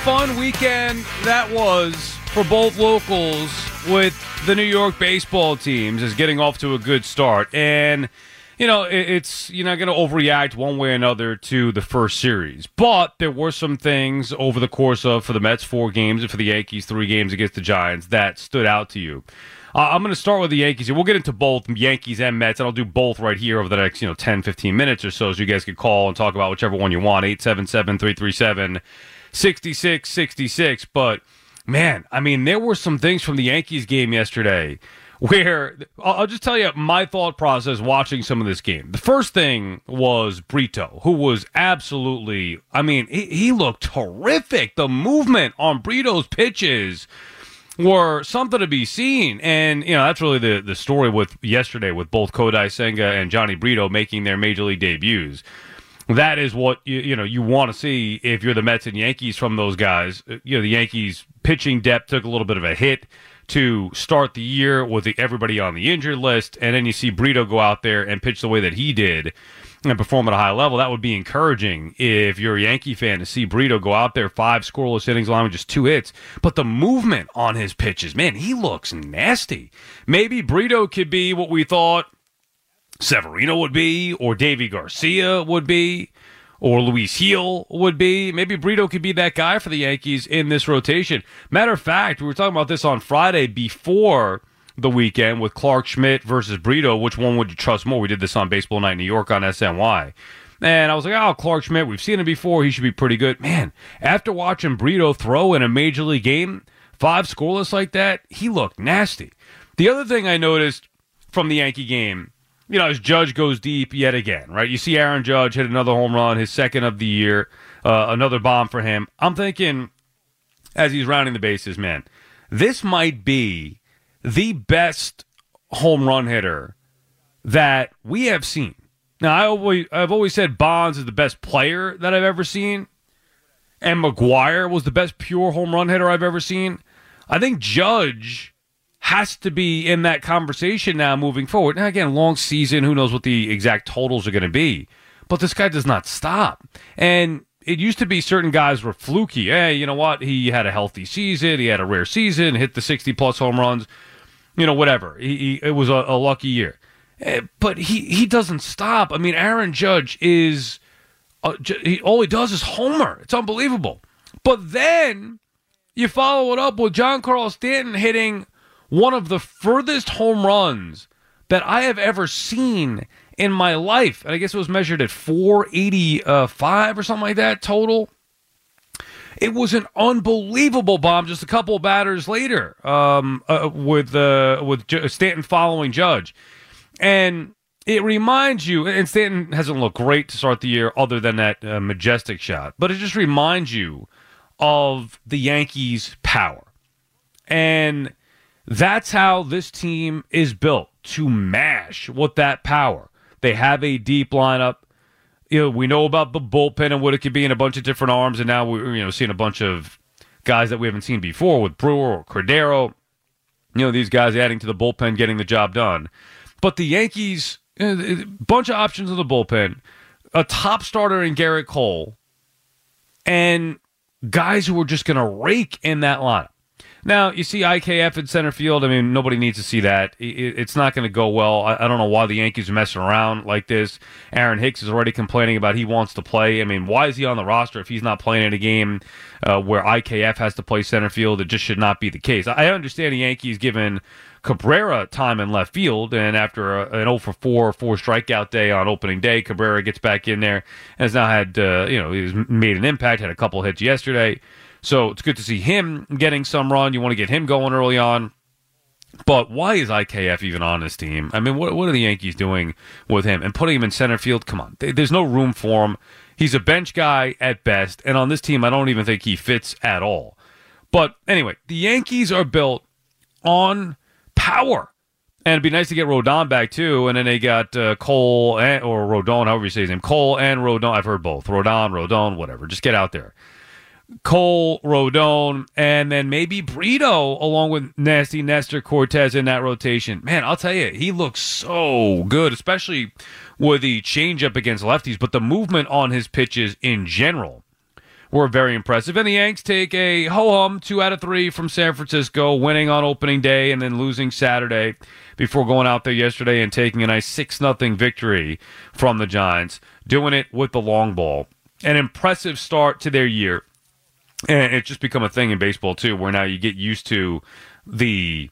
fun weekend that was for both locals with the New York baseball teams is getting off to a good start. And, you know, it's you're not going to overreact one way or another to the first series. But there were some things over the course of, for the Mets, 4 games, and for the Yankees, 3 games against the Giants that stood out to you. I'm going to start with the Yankees. We'll get into both Yankees and Mets, and I'll do both right here over the next 10, 15 minutes or so you guys can call and talk about whichever one you want, 877-337-6666. But, man, I mean, there were some things from the Yankees game yesterday where I'll just tell you my thought process watching some of this game. The first thing was Brito, who was absolutely, I mean, he looked terrific. The movement on Brito's pitches were something to be seen. And, that's really the story with yesterday with both Kodai Senga and Johnny Brito making their major league debuts. That is what, you want to see if you're the Mets and Yankees from those guys. The Yankees pitching depth took a little bit of a hit to start the year with everybody on the injured list. And then you see Brito go out there and pitch the way that he did and perform at a high level. That would be encouraging if you're a Yankee fan to see Brito go out there 5 scoreless innings, allowing just 2 hits. But the movement on his pitches, man, he looks nasty. Maybe Brito could be what we thought Severino would be, or Davy Garcia would be, or Luis Gil would be. Maybe Brito could be that guy for the Yankees in this rotation. Matter of fact, we were talking about this on Friday before the weekend with Clark Schmidt versus Brito. Which one would you trust more? We did this on Baseball Night in New York on SNY. And I was like, Clark Schmidt, we've seen him before. He should be pretty good. Man, after watching Brito throw in a major league game, 5 scoreless like that, he looked nasty. The other thing I noticed from the Yankee game, as Judge goes deep yet again, right? You see Aaron Judge hit another home run, his second of the year, another bomb for him. I'm thinking, as he's rounding the bases, man, this might be the best home run hitter that we have seen. Now, I've always said Bonds is the best player that I've ever seen, and McGwire was the best pure home run hitter I've ever seen. I think Judge has to be in that conversation now moving forward. Now, again, long season, who knows what the exact totals are going to be, but this guy does not stop. And it used to be certain guys were fluky. Hey, you know what? He had a healthy season. He had a rare season, hit the 60-plus home runs. Whatever. It was a lucky year. But he doesn't stop. I mean, Aaron Judge is all he does is homer. It's unbelievable. But then you follow it up with Giancarlo Stanton hitting one of the furthest home runs that I have ever seen in my life. And I guess it was measured at 485 or something like that total. It was an unbelievable bomb just a couple of batters later with Stanton following Judge. And it reminds you, and Stanton hasn't looked great to start the year other than that majestic shot, but it just reminds you of the Yankees' power. And that's how this team is built, to mash with that power. They have a deep lineup. We know about the bullpen and what it could be in a bunch of different arms, and now we're seeing a bunch of guys that we haven't seen before with Brewer or Cordero. These guys adding to the bullpen, getting the job done. But the Yankees, a bunch of options in the bullpen, a top starter in Garrett Cole, and guys who are just going to rake in that lineup. Now, you see IKF in center field. I mean, nobody needs to see that. It's not going to go well. I don't know why the Yankees are messing around like this. Aaron Hicks is already complaining about he wants to play. I mean, why is he on the roster if he's not playing in a game where IKF has to play center field? It just should not be the case. I understand the Yankees given Cabrera time in left field, and after an 0-for-4 strikeout day on opening day, Cabrera gets back in there and has now had, he's made an impact, had a couple hits yesterday. So it's good to see him getting some run. You want to get him going early on. But why is IKF even on this team? I mean, what are the Yankees doing with him? And putting him in center field? Come on. There's no room for him. He's a bench guy at best. And on this team, I don't even think he fits at all. But anyway, the Yankees are built on power. And it'd be nice to get Rodon back, too. And then they got Cole, or Rodon, however you say his name. Cole and Rodon. I've heard both. Rodon, whatever. Just get out there. Cole, Rodon, and then maybe Brito along with nasty Nestor Cortez in that rotation. Man, I'll tell you, he looks so good, especially with the changeup against lefties, but the movement on his pitches in general were very impressive. And the Yanks take a ho-hum 2 out of 3 from San Francisco, winning on opening day and then losing Saturday before going out there yesterday and taking a nice 6-0 victory from the Giants, doing it with the long ball. An impressive start to their year. And it's just become a thing in baseball, too, where now you get used to the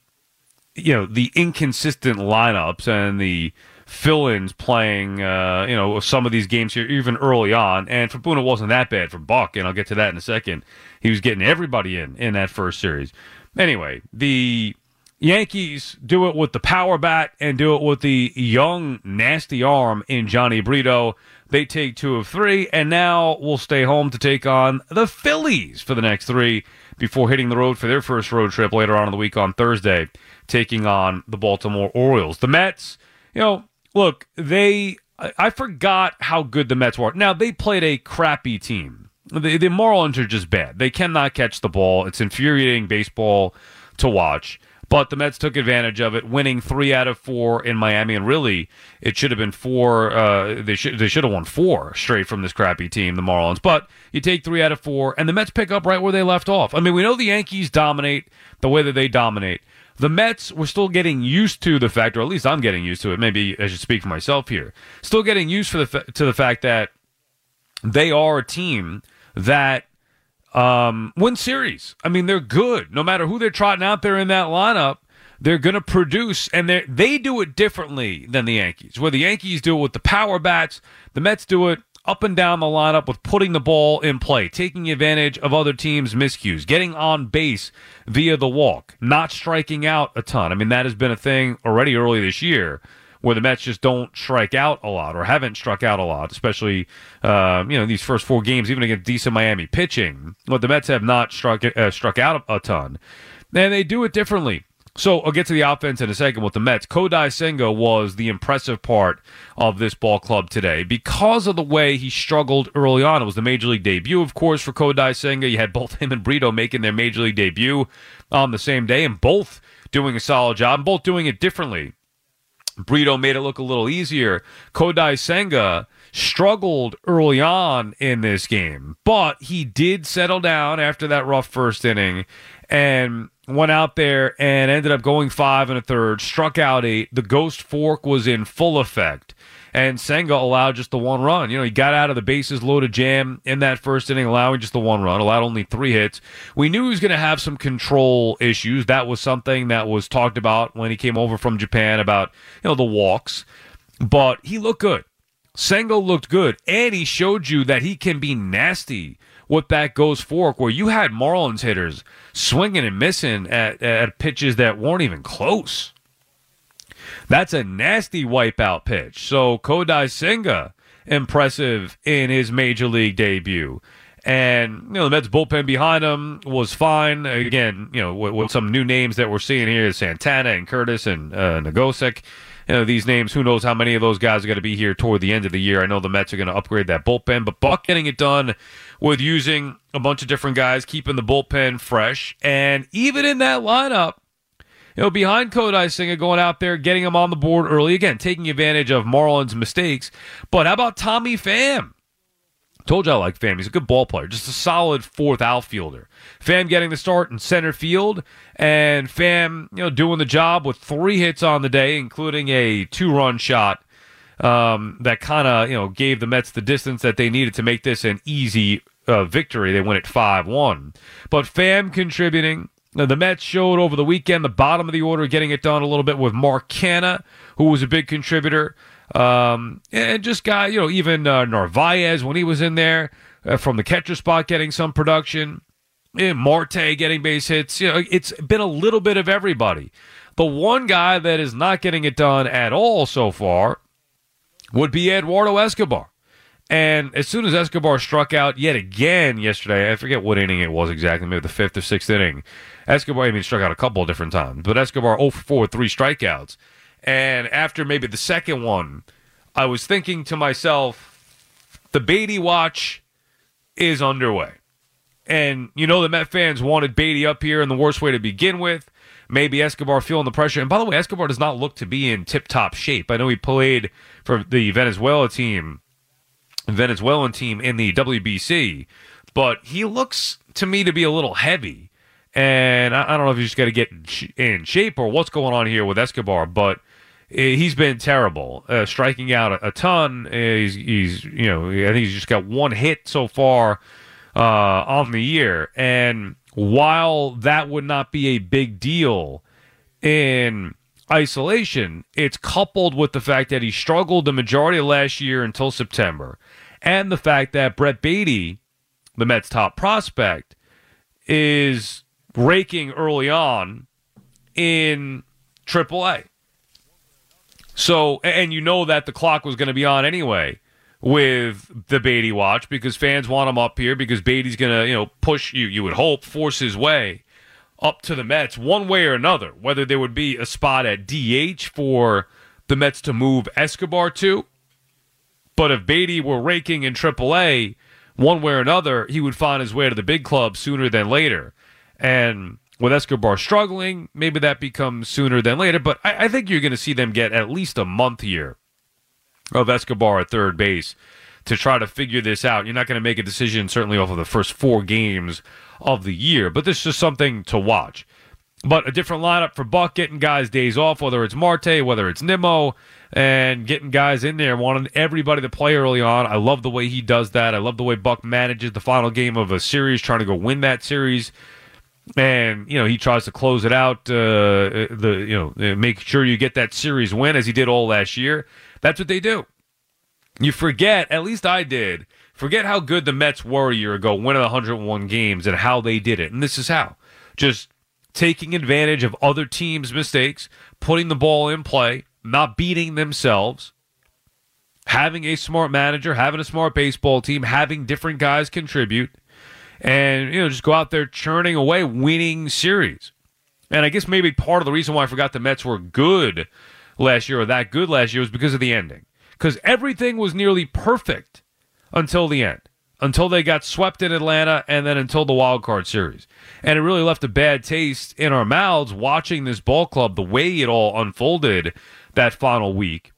inconsistent lineups and the fill-ins playing, some of these games here even early on. And for Boone, it wasn't that bad. For Buck, and I'll get to that in a second, he was getting everybody in that first series. Anyway, the Yankees do it with the power bat and do it with the young, nasty arm in Johnny Brito. They take 2 of 3, and now we'll stay home to take on the Phillies for the next 3 before hitting the road for their first road trip later on in the week on Thursday, taking on the Baltimore Orioles. The Mets, look, I forgot how good the Mets were. Now, they played a crappy team. The Marlins are just bad. They cannot catch the ball. It's infuriating baseball to watch. But the Mets took advantage of it, winning 3 out of 4 in Miami. And really, it should have been 4. They should have won 4 straight from this crappy team, the Marlins. But you take 3 out of 4, and the Mets pick up right where they left off. I mean, we know the Yankees dominate the way that they dominate. The Mets were still getting used to the fact, or at least I'm getting used to it. Maybe I should speak for myself here. Still getting used to the fact that they are a team that win series. I mean, they're good. No matter who they're trotting out there in that lineup, they're going to produce, and they do it differently than the Yankees. Where the Yankees do it with the power bats, the Mets do it up and down the lineup with putting the ball in play, taking advantage of other teams' miscues, getting on base via the walk, not striking out a ton. I mean, that has been a thing already early this year, where the Mets just don't strike out a lot or haven't struck out a lot, especially these first 4 games, even against decent Miami pitching. But the Mets have not struck out a ton, and they do it differently. So I'll get to the offense in a second with the Mets. Kodai Senga was the impressive part of this ball club today because of the way he struggled early on. It was the Major League debut, of course, for Kodai Senga. You had both him and Brito making their Major League debut on the same day, and both doing a solid job, and both doing it differently. Brito made it look a little easier. Kodai Senga struggled early on in this game, but he did settle down after that rough first inning and went out there and ended up going 5 1/3, struck out 8. The ghost fork was in full effect, and Senga allowed just the 1 run. He got out of the bases loaded jam in that first inning, allowing just the 1 run, allowed only 3 hits. We knew he was going to have some control issues. That was something that was talked about when he came over from Japan about, the walks, but he looked good. Senga looked good, and he showed you that he can be nasty with that ghost fork, where you had Marlins hitters swinging and missing at pitches that weren't even close. That's a nasty wipeout pitch. So Kodai Senga, impressive in his Major League debut. And, the Mets bullpen behind him was fine. Again, with some new names that we're seeing here, Santana and Curtis and Nogosek. These names, who knows how many of those guys are going to be here toward the end of the year. I know the Mets are going to upgrade that bullpen, but Buck getting it done with using a bunch of different guys, keeping the bullpen fresh. And even in that lineup, behind Kodai Senga, going out there, getting him on the board early, again, taking advantage of Marlins' mistakes. But how about Tommy Pham? Told you I like Pham. He's a good ball player, just a solid 4th outfielder. Pham getting the start in center field, and Pham, doing the job with 3 hits on the day, including a 2-run shot that kind of, gave the Mets the distance that they needed to make this an easy victory. They win at 5-1. But Pham contributing. The Mets showed over the weekend the bottom of the order, getting it done a little bit with Mark Canha, who was a big contributor. And just even Narvaez, when he was in there from the catcher spot, getting some production. Marte getting base hits. It's been a little bit of everybody. The one guy that is not getting it done at all so far would be Eduardo Escobar. And as soon as Escobar struck out yet again yesterday, I forget what inning it was exactly, maybe the 5th or 6th inning. Escobar, struck out a couple of different times, but Escobar 0 for 4 with 3 strikeouts. And after maybe the second one, I was thinking to myself, the Beatty watch is underway. And the Met fans wanted Beatty up here in the worst way to begin with. Maybe Escobar feeling the pressure. And by the way, Escobar does not look to be in tip-top shape. I know he played for the Venezuelan team in the WBC but he looks to me to be a little heavy. And I don't know if you just got to get in shape or what's going on here with Escobar, but he's been terrible, striking out a ton. He's I think he's just got one hit so far on the year. And while that would not be a big deal in isolation, it's coupled with the fact that he struggled the majority of last year until September, and the fact that Brett Baty, the Mets' top prospect, is raking early on in AAA. So, and you know that the clock was going to be on anyway with the Baty watch because fans want him up here because Baty's going to, push you would hope, force his way up to the Mets one way or another, whether there would be a spot at DH for the Mets to move Escobar to. But if Baty were raking in AAA, one way or another, he would find his way to the big club sooner than later. And with Escobar struggling, maybe that becomes sooner than later. But I think you're going to see them get at least a month here of Escobar at third base to try to figure this out. You're not going to make a decision certainly off of the first 4 games of the year, but this is just something to watch. But a different lineup for Buck, getting guys days off, whether it's Marte, whether it's Nimmo, and getting guys in there, wanting everybody to play early on. I love the way he does that. I love the way Buck manages the final game of a series, trying to go win that series. And, he tries to close it out, make sure you get that series win as he did all last year. That's what they do. You forget, at least I did, forget how good the Mets were a year ago, winning 101 games and how they did it. And this is how. Just taking advantage of other teams' mistakes, putting the ball in play, not beating themselves, having a smart manager, having a smart baseball team, having different guys contribute, and, just go out there churning away, winning series. And I guess maybe part of the reason why I forgot the Mets were good last year or that good last year was because of the ending. Because everything was nearly perfect until the end, until they got swept in Atlanta and then until the wild card series. And it really left a bad taste in our mouths watching this ball club, the way it all unfolded that final week.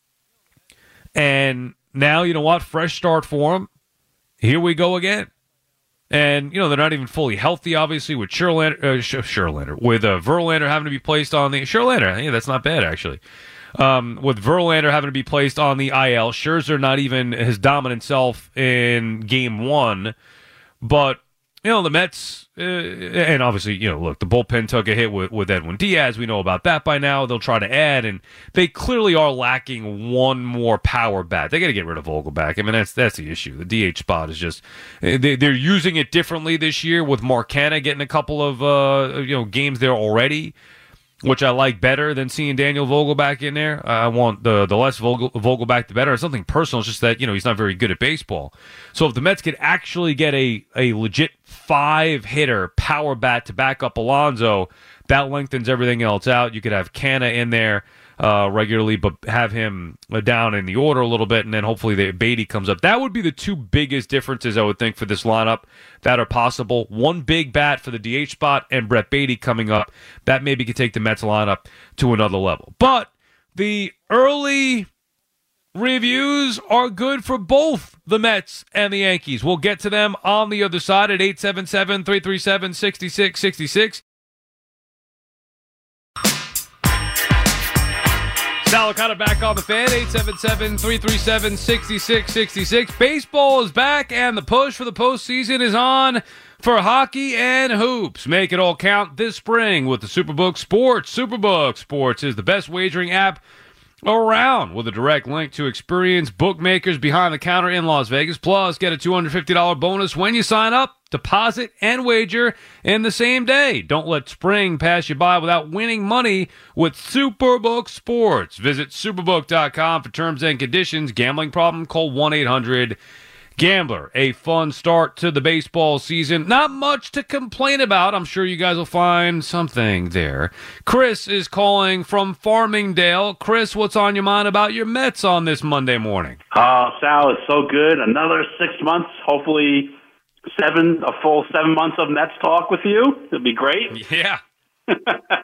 And now, you know what? Fresh start for them. Here we go again. And, they're not even fully healthy, obviously, with Scherlander, with Verlander having to be placed on the... Scherlander, that's not bad, actually. With Verlander having to be placed on the IL, Scherzer not even his dominant self in Game 1. But, the Mets, and obviously, look, the bullpen took a hit with Edwin Diaz. We know about that by now. They'll try to add, and they clearly are lacking one more power bat. They got to get rid of Vogelback. I mean, that's the issue. The DH spot is just, they're using it differently this year with Marcana getting a couple of, games there already, which I like better than seeing Daniel Vogelback in there. I want the less Vogelback, the better. It's nothing personal. It's just that, he's not very good at baseball. So if the Mets could actually get a legit 5-hitter power bat to back up Alonso, that lengthens everything else out. You could have Canna in there regularly, but have him down in the order a little bit, and then hopefully the Baty comes up. That would be the 2 biggest differences, I would think, for this lineup that are possible. One big bat for the DH spot and Brett Baty coming up. That maybe could take the Mets lineup to another level. But the early reviews are good for both the Mets and the Yankees. We'll get to them on the other side at 877-337-6666. Sal Licata back on the Fan, 877-337-6666. Baseball is back, and the push for the postseason is on for hockey and hoops. Make it all count this spring with the Superbook Sports. Superbook Sports is the best wagering app around with a direct link to experienced bookmakers behind the counter in Las Vegas. Plus, get a $250 bonus when you sign up, deposit, and wager in the same day. Don't let spring pass you by without winning money with Superbook Sports. Visit superbook.com for terms and conditions. Gambling problem? Call 1-800-GAMBLER. A fun start to the baseball season. Not much to complain about. I'm sure you guys will find something there. Chris is calling from Farmingdale. Chris, what's on your mind about your Mets on this Monday morning? Sal, it's so good. Another 6 months, hopefully a full 7 months of Mets talk with you. It'll be great. Yeah.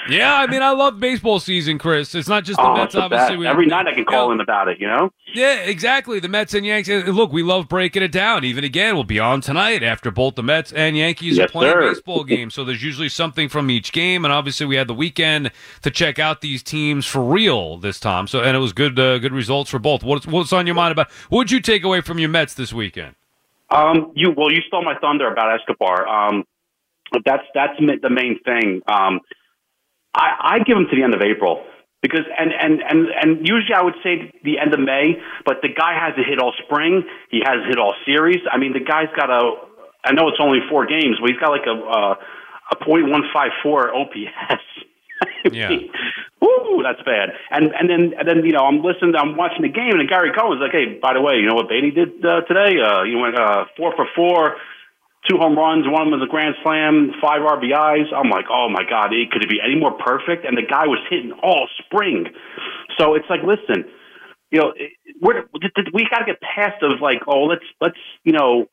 Yeah, I mean, I love baseball season, Chris. It's not just the Mets, obviously. Every night I can call in about it, Yeah, exactly. The Mets and Yankees. Look, we love breaking it down. Even again, we'll be on tonight after both the Mets and Yankees are playing baseball games. So there's usually something from each game, and obviously we had the weekend to check out these teams for real this time. So and it was good results for both. What's on your mind about? What would you take away from your Mets this weekend? You stole my thunder about Escobar. That's the main thing. I give him to the end of April because and usually I would say the end of May, but the guy hasn't hit all spring. He hasn't hit all series. I mean, the guy's got I know it's only 4 games, but he's got like a .154 OPS. Yeah. Woo, that's bad. And then I'm watching the game, and Gary Cohen's like, hey, by the way, you know what Beatty did today? He went 4 for 4. 2 home runs, one of them was a grand slam, 5 RBIs. I'm like, oh my God, could it be any more perfect? And the guy was hitting all spring. So it's like, listen, we got to get past of like, oh, let's do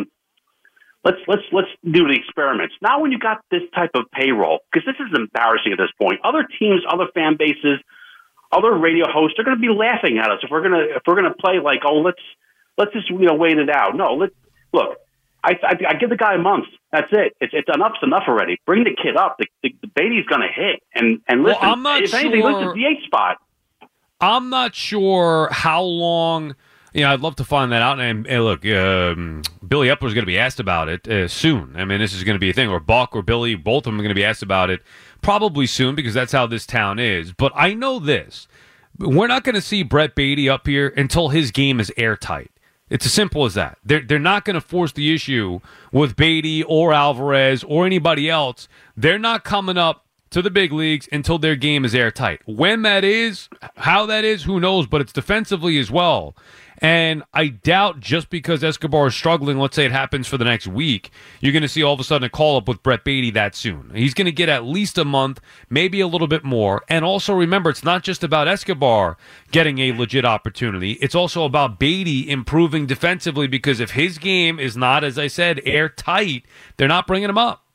the experiments. Not when you got this type of payroll, because this is embarrassing at this point. Other teams, other fan bases, other radio hosts are going to be laughing at us if we're gonna play like, oh, let's just wait it out. No, look. I give the guy a month. That's it. It's enough's enough already. Bring the kid up. The Beatty's going to hit. And listen, anything, listen, the 8 spot. I'm not sure how long. I'd love to find that out. And look, Billy Epler's going to be asked about it soon. I mean, this is going to be a thing. Or Buck or Billy, both of them are going to be asked about it probably soon because that's how this town is. But I know this. We're not going to see Brett Beatty up here until his game is airtight. It's as simple as that. They're not going to force the issue with Beatty or Alvarez or anybody else. They're not coming up to the big leagues until their game is airtight. When that is, how that is, who knows, but it's defensively as well. And I doubt just because Escobar is struggling, let's say it happens for the next week, you're going to see all of a sudden a call-up with Brett Beatty that soon. He's going to get at least a month, maybe a little bit more. And also remember, it's not just about Escobar getting a legit opportunity. It's also about Beatty improving defensively because if his game is not, as I said, airtight, they're not bringing him up.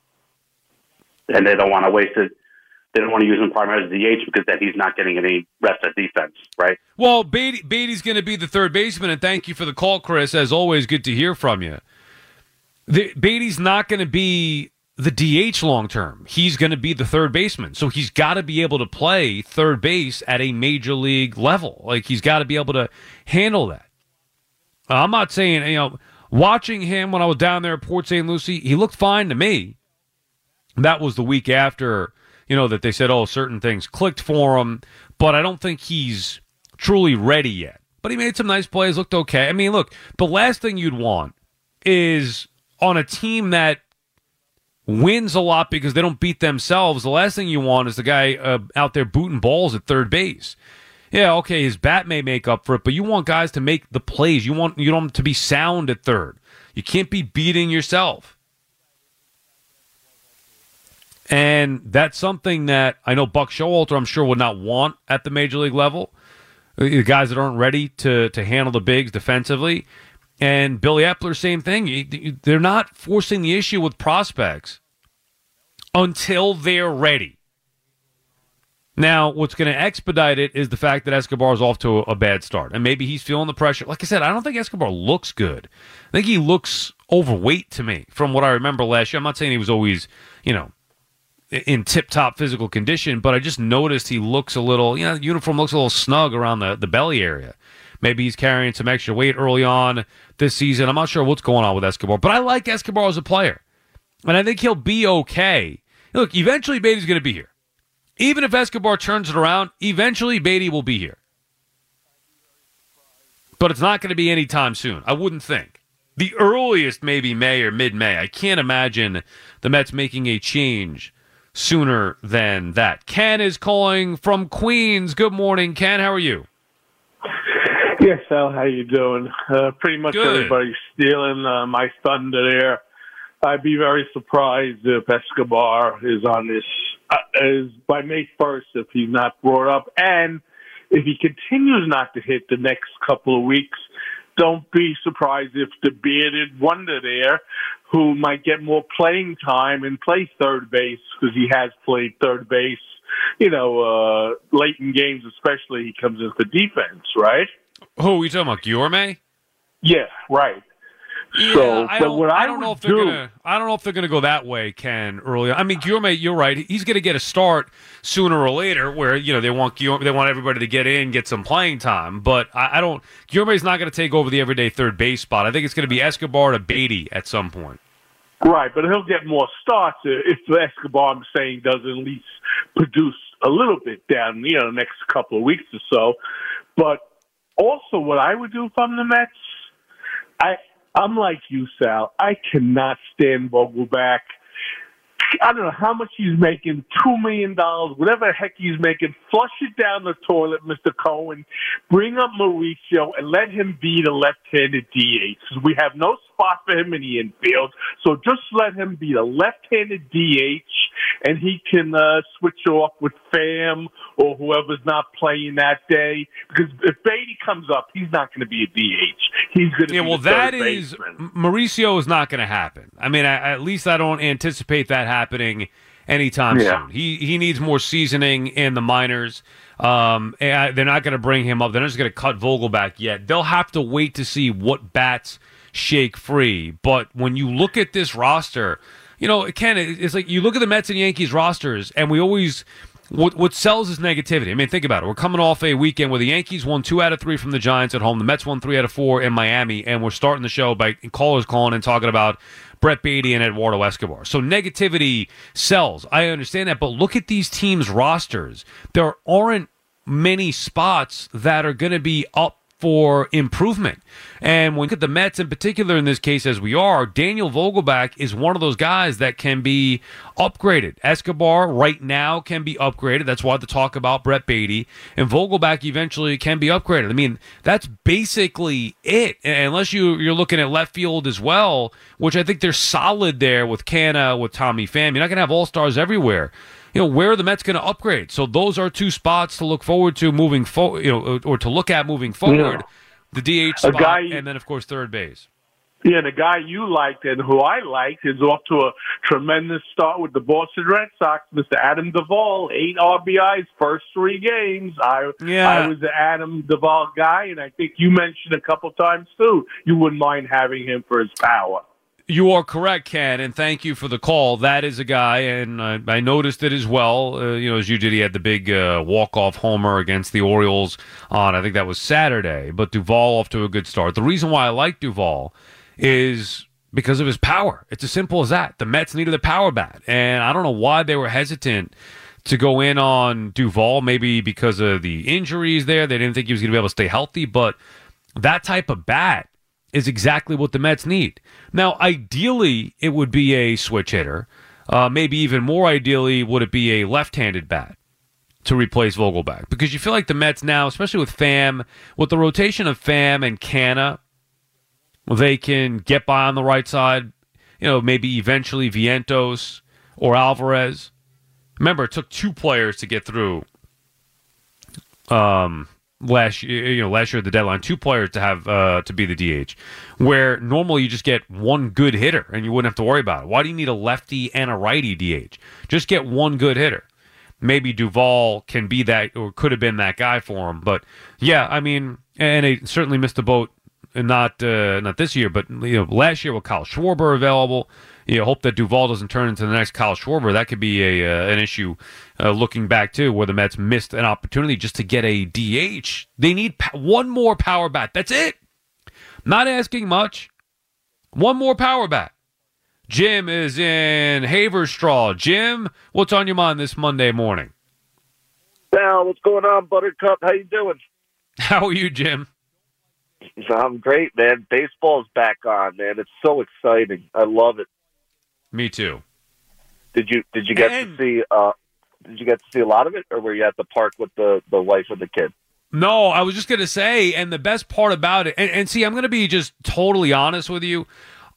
And they don't want to waste it. They don't want to use him primarily as DH because then he's not getting any rest at defense, right? Well, Beatty's going to be the third baseman, and thank you for the call, Chris. As always, good to hear from you. Beatty's not going to be the DH long term. He's going to be the third baseman, so he's got to be able to play third base at a major league level. Like, he's got to be able to handle that. I'm not saying, watching him when I was down there at Port St. Lucie, he looked fine to me. That was the week after that they said, certain things clicked for him, but I don't think he's truly ready yet. But he made some nice plays, looked okay. I mean, look, the last thing you'd want is on a team that wins a lot because they don't beat themselves, the last thing you want is the guy out there booting balls at third base. Yeah, okay, his bat may make up for it, but you want guys to make the plays. You want them to be sound at third. You can't be beating yourself. And that's something that I know Buck Showalter, I'm sure, would not want at the major league level. The guys that aren't ready to handle the bigs defensively. And Billy Epler, same thing. They're not forcing the issue with prospects until they're ready. Now, what's going to expedite it is the fact that Escobar's off to a bad start. And maybe he's feeling the pressure. Like I said, I don't think Escobar looks good. I think he looks overweight to me from what I remember last year. I'm not saying he was always, in tip-top physical condition, but I just noticed he looks a little, the uniform looks a little snug around the belly area. Maybe he's carrying some extra weight early on this season. I'm not sure what's going on with Escobar, but I like Escobar as a player, and I think he'll be okay. Look, eventually Beatty's going to be here. Even if Escobar turns it around, eventually Beatty will be here. But it's not going to be anytime soon, I wouldn't think. The earliest maybe May or mid-May. I can't imagine the Mets making a change sooner than that. Ken is calling from Queens. Good morning, Ken. How are you? Yes, Al. How you doing? Pretty much Good. Everybody's stealing my thunder there. I'd be very surprised if Escobar is on this is by May 1st if he's not brought up. And if he continues not to hit the next couple of weeks, don't be surprised if the bearded wonder there, who might get more playing time and play third base because he has played third base late in games especially, he comes into defense, right? Who are we talking about, Guillorme? Yeah, right. Yeah, So, I don't know if they're gonna go that way, Ken. Early, I mean, Guillorme, you're right. He's gonna get a start sooner or later, where they want everybody to get in, get some playing time. But I don't. Guillorme's not gonna take over the everyday third base spot. I think it's gonna be Escobar to Beatty at some point. Right, but he'll get more starts if Escobar, I'm saying, does at least produce a little bit down, the next couple of weeks or so. But also, what I would do if I'm the Mets, I'm like you, Sal. I cannot stand Vogelback. I don't know how much he's making, $2 million, whatever the heck he's making. Flush it down the toilet, Mr. Cohen. Bring up Mauricio and let him be the left-handed DH. We have no spot for him in the infield, so just let him be the left-handed DH, and he can switch off with Pham or whoever's not playing that day. Because if Beatty comes up, he's not going to be a DH. He's going to be the third baseman. Mauricio is not going to happen. I mean, at least I don't anticipate that happening anytime soon. He needs more seasoning in the minors. And they're not going to bring him up. They're not just going to cut Vogelback yet. They'll have to wait to see what bats shake free. But when you look at this roster, Ken, it's like you look at the Mets and Yankees rosters, and we always what sells is negativity. I mean, think about it. We're coming off a weekend where the Yankees won 2 out of 3 from the Giants at home. The Mets won 3 out of 4 in Miami, and we're starting the show by callers calling and talking about Brett Beatty and Eduardo Escobar. So negativity sells. I understand that, but look at these teams' rosters. There aren't many spots that are going to be up for improvement. And when you look at the Mets in particular in this case, as we are, Daniel Vogelback is one of those guys that can be upgraded. Escobar right now can be upgraded. That's why the talk about Brett Beatty. And Vogelback eventually can be upgraded. I mean, that's basically it. Unless you're looking at left field as well, which I think they're solid there with Canna, with Tommy Pham. You're not going to have all-stars everywhere. Where are the Mets going to upgrade? So those are 2 spots to look forward to moving forward, or to look at moving forward. The DH spot, and then, of course, third base. Yeah, the guy you liked and who I liked is off to a tremendous start with the Boston Red Sox, Mr. Adam Duvall, 8 RBIs, first 3 games. I was the Adam Duvall guy, and I think you mentioned a couple times, too, you wouldn't mind having him for his power. You are correct, Ken, and thank you for the call. That is a guy, and I noticed it as well. As you did, he had the big walk-off homer against the Orioles on, I think that was Saturday. But Duvall off to a good start. The reason why I like Duvall is because of his power. It's as simple as that. The Mets needed a power bat, and I don't know why they were hesitant to go in on Duvall, maybe because of the injuries there. They didn't think he was going to be able to stay healthy, but that type of bat is exactly what the Mets need. Now, ideally, it would be a switch hitter. Maybe even more ideally, would it be a left-handed bat to replace Vogelback? Because you feel like the Mets now, especially with Pham, with the rotation of Pham and Canna, they can get by on the right side. Maybe eventually Vientos or Alvarez. Remember, it took 2 players to get through last year at the deadline, 2 players to have to be the DH, where normally you just get 1 good hitter and you wouldn't have to worry about it. Why do you need a lefty and a righty DH? Just get 1 good hitter. Maybe Duvall can be that, or could have been that guy for him. But yeah, I mean, and they certainly missed the boat. Not this year, but last year with Kyle Schwarber available. Hope that Duvall doesn't turn into the next Kyle Schwarber. That could be an issue looking back too, where the Mets missed an opportunity just to get a DH. They need 1 more power bat. That's it. Not asking much. 1 more power bat. Jim is in Haverstraw. Jim, what's on your mind this Monday morning? Sal, what's going on, Buttercup? How you doing? How are you, Jim? I'm great, man. Baseball's back on, man. It's so exciting. I love it. Me too. Did you get to see? Did you get to see a lot of it, or were you at the park with the wife and the kid? No, I was just gonna say, and the best part about it, and see, I'm gonna be just totally honest with you.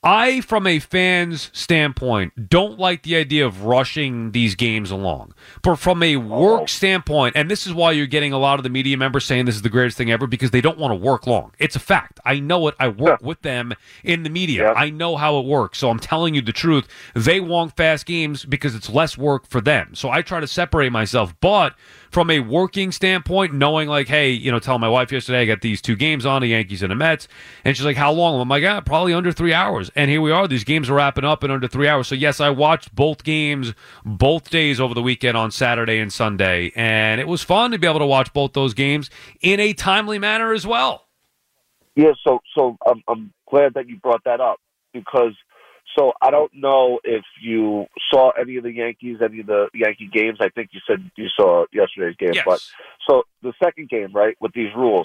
I, from a fan's standpoint, don't like the idea of rushing these games along. But from a work standpoint, and this is why you're getting a lot of the media members saying this is the greatest thing ever, because they don't want to work long. It's a fact. I know it. I work with them in the media. Yeah. I know how it works. So I'm telling you the truth. They want fast games because it's less work for them. So I try to separate myself. But from a working standpoint, knowing like, hey, telling my wife yesterday, I got these 2 games on, the Yankees and the Mets. And she's like, how long? I'm like, probably under 3 hours. And here we are. These games are wrapping up in under 3 hours. So, yes, I watched both games both days over the weekend on Saturday and Sunday. And it was fun to be able to watch both those games in a timely manner as well. Yeah, so I'm glad that you brought that up because I don't know if you saw any of the Yankees, any of the Yankee games. I think you said you saw yesterday's game. Yes. But so the second game, right, with these rules.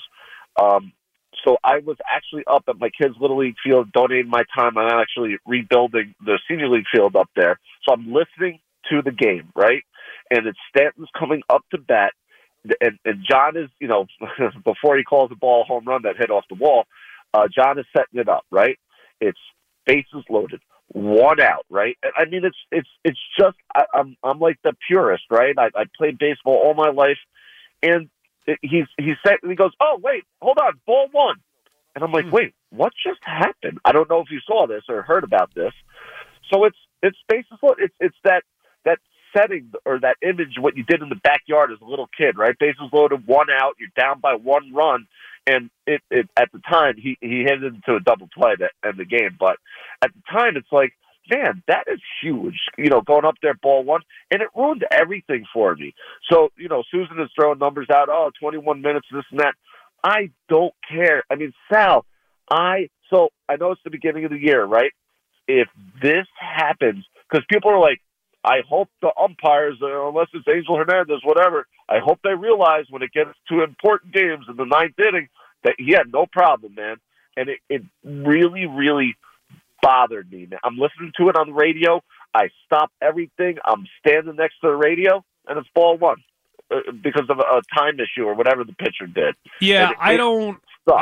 So I was actually up at my kids' Little League field, donating my time. I'm actually rebuilding the Senior League field up there. So I'm listening to the game, right? And it's Stanton's coming up to bat. And John is, before he calls the ball a home run that hit off the wall, John is setting it up, right? It's bases loaded, 1 out, right? I mean, it's just I'm like the purist, right? I played baseball all my life, and he's set, and he goes, oh wait, hold on, ball 1, and I'm like, wait, what just happened? I don't know if you saw this or heard about this. So it's bases loaded. It's that setting or that image what you did in the backyard as a little kid, right? Bases loaded, 1 out, you're down by 1 run, and it at the time he hit it into a double play to end the game. But at the time, it's like, man, that is huge. Going up there, ball 1, and it ruined everything for me. So Susan is throwing numbers out. 21 minutes, this and that. I don't care. I mean, Sal, I know it's the beginning of the year, right? If this happens, because people are like, I hope the umpires, unless it's Angel Hernandez, whatever, I hope they realize when it gets to important games in the 9th inning that he had no problem, man. And it really, really bothered me, man. I'm listening to it on the radio. I stop everything. I'm standing next to the radio, and it's ball 1 because of a time issue or whatever the pitcher did. Yeah, I don't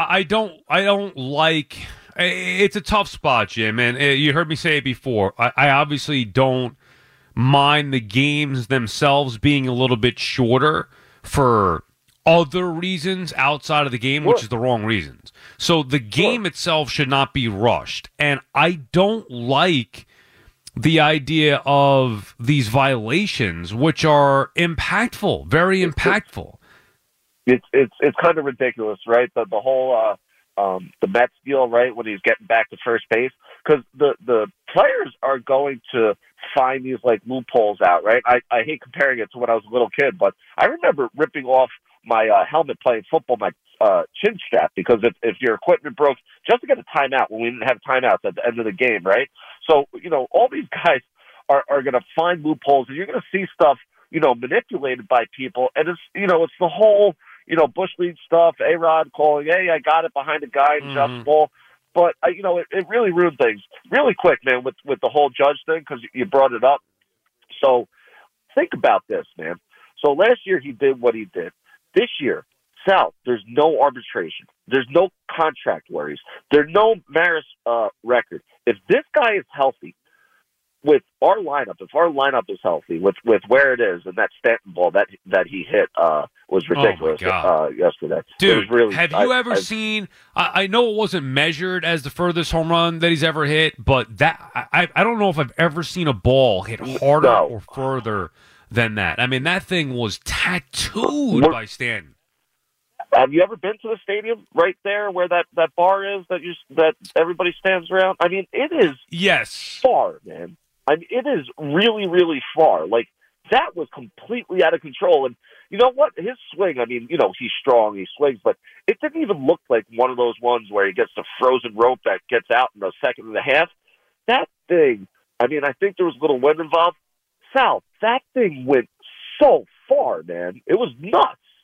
like. It's a tough spot, Jim, and you heard me say it before. I obviously don't mind the games themselves being a little bit shorter for other reasons outside of the game, which is the wrong reasons. So the game itself should not be rushed. And I don't like the idea of these violations, which are impactful, very impactful. It's kind of ridiculous, right? The whole the Mets deal, right, when he's getting back to first base, because the players are going to find these like loopholes out, right? I hate comparing it to when I was a little kid, but I remember ripping off my helmet playing football, my chin strap, because if your equipment broke, just to get a timeout when we didn't have timeouts at the end of the game, right? So, all these guys are going to find loopholes, and you're going to see stuff, manipulated by people, and it's the whole, Bush League stuff, A-Rod calling, hey, I got it behind a guy and dropped the ball. But, it really ruined things. Really quick, man, with the whole judge thing, because you brought it up. So think about this, man. So last year he did what he did. This year, Sal, there's no arbitration. There's no contract worries. There's no Maris record. If this guy is healthy, with our lineup, if our lineup is healthy, with where it is, and that Stanton ball that he hit was ridiculous yesterday. Dude, really, have you ever seen? I know it wasn't measured as the furthest home run that he's ever hit, but that I don't know if I've ever seen a ball hit harder or further than that. I mean, that thing was tattooed by Stanton. Have you ever been to the stadium right there where that bar is that everybody stands around? I mean, it is far, man. I mean, it is really, really far. Like, that was completely out of control. And you know what? His swing, I mean, he's strong, he swings, but it didn't even look like one of those ones where he gets the frozen rope that gets out in a second and a half. That thing, I mean, I think there was a little wind involved. Sal, that thing went so far, man. It was nuts.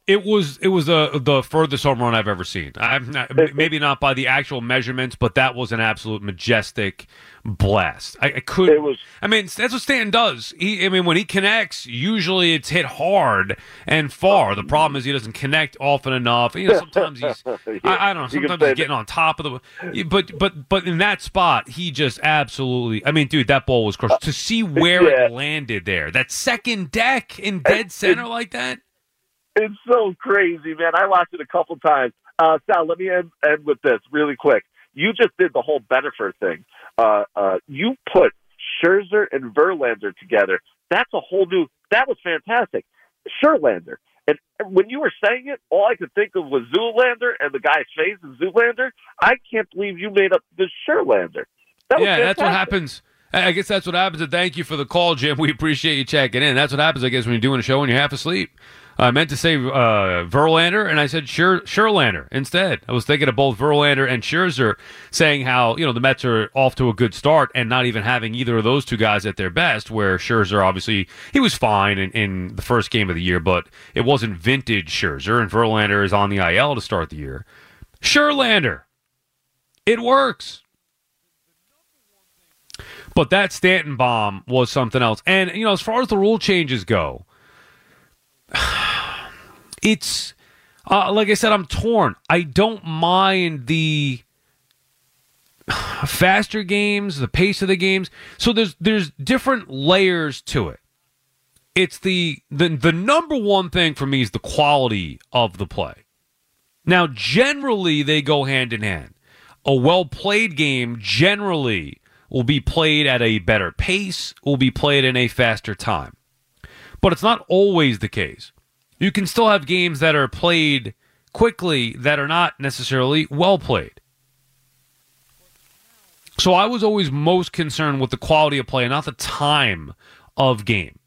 It was the furthest home run I've ever seen. Maybe not by the actual measurements, but that was an absolute majestic blast. I could. It was. I mean, that's what Stanton does. When he connects, usually it's hit hard and far. The problem is he doesn't connect often enough. Sometimes he's. I don't know. Sometimes he's getting on top of the. But in that spot, he just absolutely. I mean, dude, that ball was crushed. To see where it landed there, that second deck in dead center like that. It's so crazy, man. I watched it a couple times. Sal, let me end with this really quick. You just did the whole Bennifer thing. You put Scherzer and Verlander together. That's a whole new. That was fantastic. Scherlander. And when you were saying it, all I could think of was Zoolander and the guy's face is Zoolander. I can't believe you made up the Scherlander. That was fantastic. That's what happens. I guess that's what happens. And thank you for the call, Jim. We appreciate you checking in. That's what happens, I guess, when you're doing a show and you're half asleep. I meant to say Verlander, and I said Scherlander instead. I was thinking of both Verlander and Scherzer, saying how the Mets are off to a good start and not even having either of those two guys at their best, where Scherzer, obviously, he was fine in the first game of the year, but it wasn't vintage Scherzer, and Verlander is on the IL to start the year. Scherlander. It works. But that Stanton bomb was something else. And, as far as the rule changes go, it's like I said, I'm torn. I don't mind the faster games, the pace of the games. So there's different layers to it. It's the number one thing for me is the quality of the play. Now, generally, they go hand in hand. A well-played game generally will be played at a better pace, will be played in a faster time. But it's not always the case. You can still have games that are played quickly that are not necessarily well played. So I was always most concerned with the quality of play, not the time of game.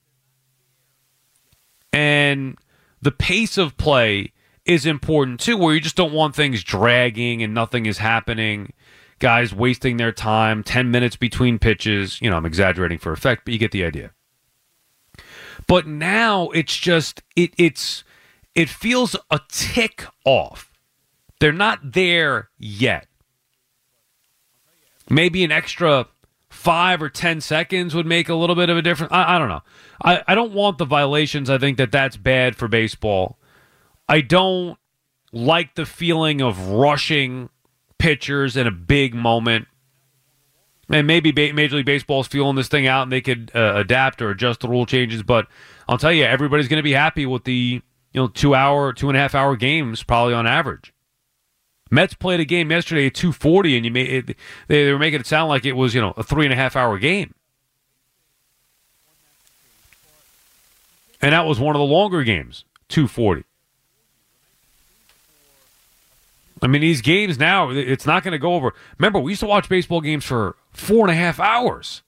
And the pace of play is important too, where you just don't want things dragging and nothing is happening. Guys wasting their time, 10 minutes between pitches. I'm exaggerating for effect, but you get the idea. But now it's just it feels a tick off. They're not there yet. Maybe an extra 5 or 10 seconds would make a little bit of a difference. I don't know. I don't want the violations. I think that's bad for baseball. I don't like the feeling of rushing pitchers in a big moment. And maybe Major League Baseball is feeling this thing out and they could adapt or adjust the rule changes. But I'll tell you, everybody's going to be happy with the 2.5 hour games probably on average. Mets played a game yesterday at 2:40, and they were making it sound like it was a 3.5 hour game. And that was one of the longer games, 2:40. I mean, these games now, it's not going to go over. Remember, we used to watch baseball games for 4.5 hours.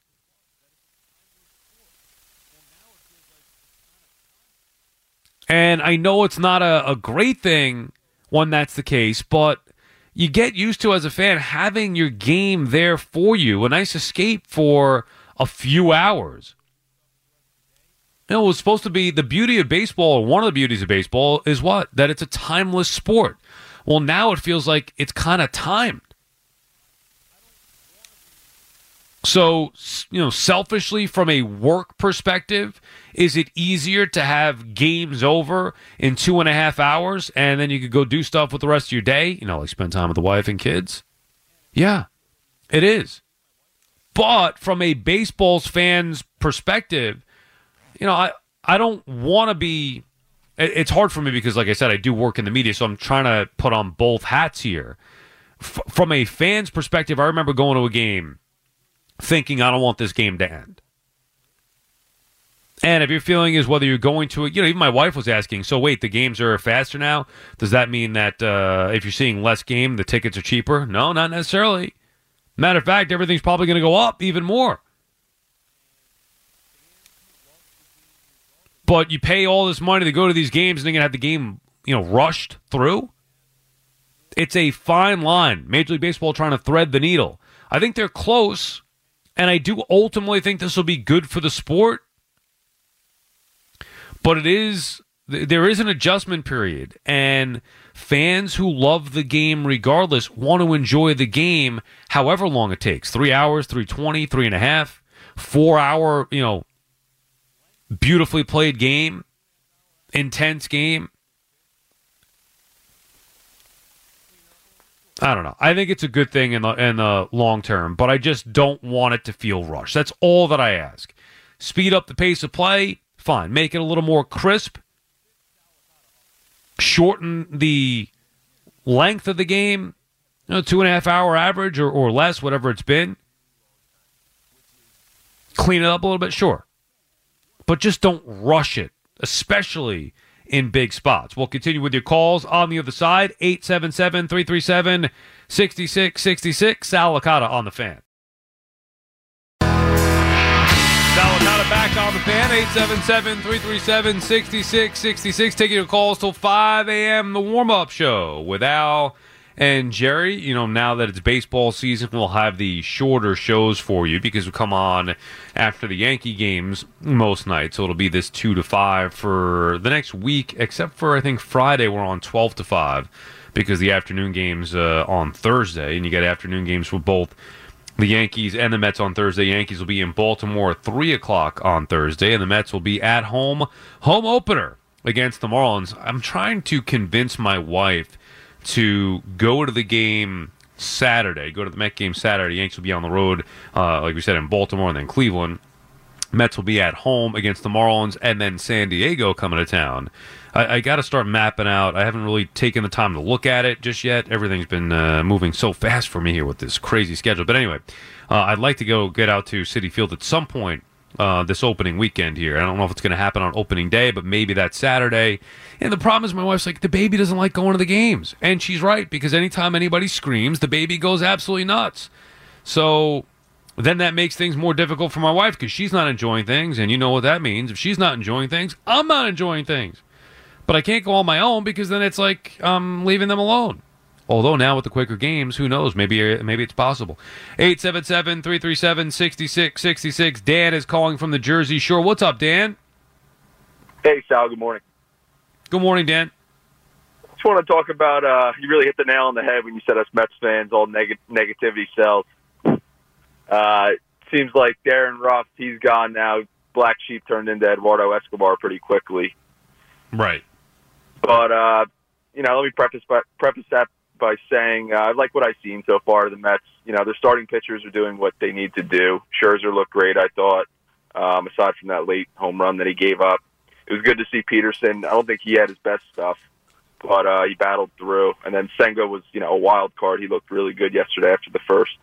And I know it's not a great thing when that's the case, but you get used to, as a fan, having your game there for you, a nice escape for a few hours. It was supposed to be the beauty of baseball, or one of the beauties of baseball, is what? That it's a timeless sport. Well, now it feels like it's kind of timed. So, selfishly, from a work perspective, is it easier to have games over in 2.5 hours and then you could go do stuff with the rest of your day? Like spend time with the wife and kids? Yeah, it is. But from a baseball's fan's perspective, I don't want to be... It's hard for me because, like I said, I do work in the media, so I'm trying to put on both hats here. From a fan's perspective, I remember going to a game thinking, I don't want this game to end. And if your feeling is whether you're going to it, even my wife was asking, so wait, the games are faster now? Does that mean that if you're seeing less game, the tickets are cheaper? No, not necessarily. Matter of fact, everything's probably going to go up even more. But you pay all this money to go to these games and then you're going to have the game, rushed through. It's a fine line. Major League Baseball trying to thread the needle. I think they're close, and I do ultimately think this will be good for the sport. But it is there is an adjustment period, and fans who love the game regardless want to enjoy the game however long it takes. 3 hours, 3:20, 3.5, 4 hour, beautifully played game, intense game. I don't know. I think it's a good thing in the long term, but I just don't want it to feel rushed. That's all that I ask. Speed up the pace of play, fine. Make it a little more crisp. Shorten the length of the game, 2.5 hour average or less, whatever it's been. Clean it up a little bit, sure. But just don't rush it, especially in big spots. We'll continue with your calls on the other side. 877-337-6666. Sal Licata on the Fan. Sal Licata back on the Fan. 877-337-6666. Taking your calls till 5 a.m. The warm-up show with Al and Jerry. Now that it's baseball season, we'll have the shorter shows for you because we come on after the Yankee games most nights. So it'll be this 2 to 5 for the next week, except for, I think, Friday we're on 12 to 5 because the afternoon games on Thursday, and you got afternoon games for both the Yankees and the Mets on Thursday. Yankees will be in Baltimore at 3 o'clock on Thursday, and the Mets will be at home opener against the Marlins. I'm trying to convince my wife to go to the game Saturday, go to the Met game Saturday. Yankees will be on the road, like we said, in Baltimore and then Cleveland. Mets will be at home against the Marlins, and then San Diego coming to town. I got to start mapping out. I haven't really taken the time to look at it just yet. Everything's been moving so fast for me here with this crazy schedule. But anyway, I'd like to get out to Citi Field at some point this opening weekend here. I don't know if it's going to happen on opening day, but maybe that Saturday. And the problem is my wife's like, the baby doesn't like going to the games. And she's right, because anytime anybody screams, the baby goes absolutely nuts. So then that makes things more difficult for my wife because she's not enjoying things, and you know what that means. If she's not enjoying things, I'm not enjoying things. But I can't go on my own because then it's like I'm leaving them alone. Although now with the quicker games, who knows? Maybe it's possible. 877-337-6666. Dan is calling from the Jersey Shore. What's up, Dan? Hey, Sal. Good morning. Good morning, Dan. Just want to talk about, you really hit the nail on the head when you said us Mets fans, all negativity sells. Seems like Darren Ruff, he's gone now. Black sheep turned into Eduardo Escobar pretty quickly. Right. But, let me preface that by saying I like what I've seen so far of the Mets. Their starting pitchers are doing what they need to do. Scherzer looked great, I thought, aside from that late home run that he gave up. It was good to see Peterson. I don't think he had his best stuff, but he battled through. And then Senga was, a wild card. He looked really good yesterday after the first.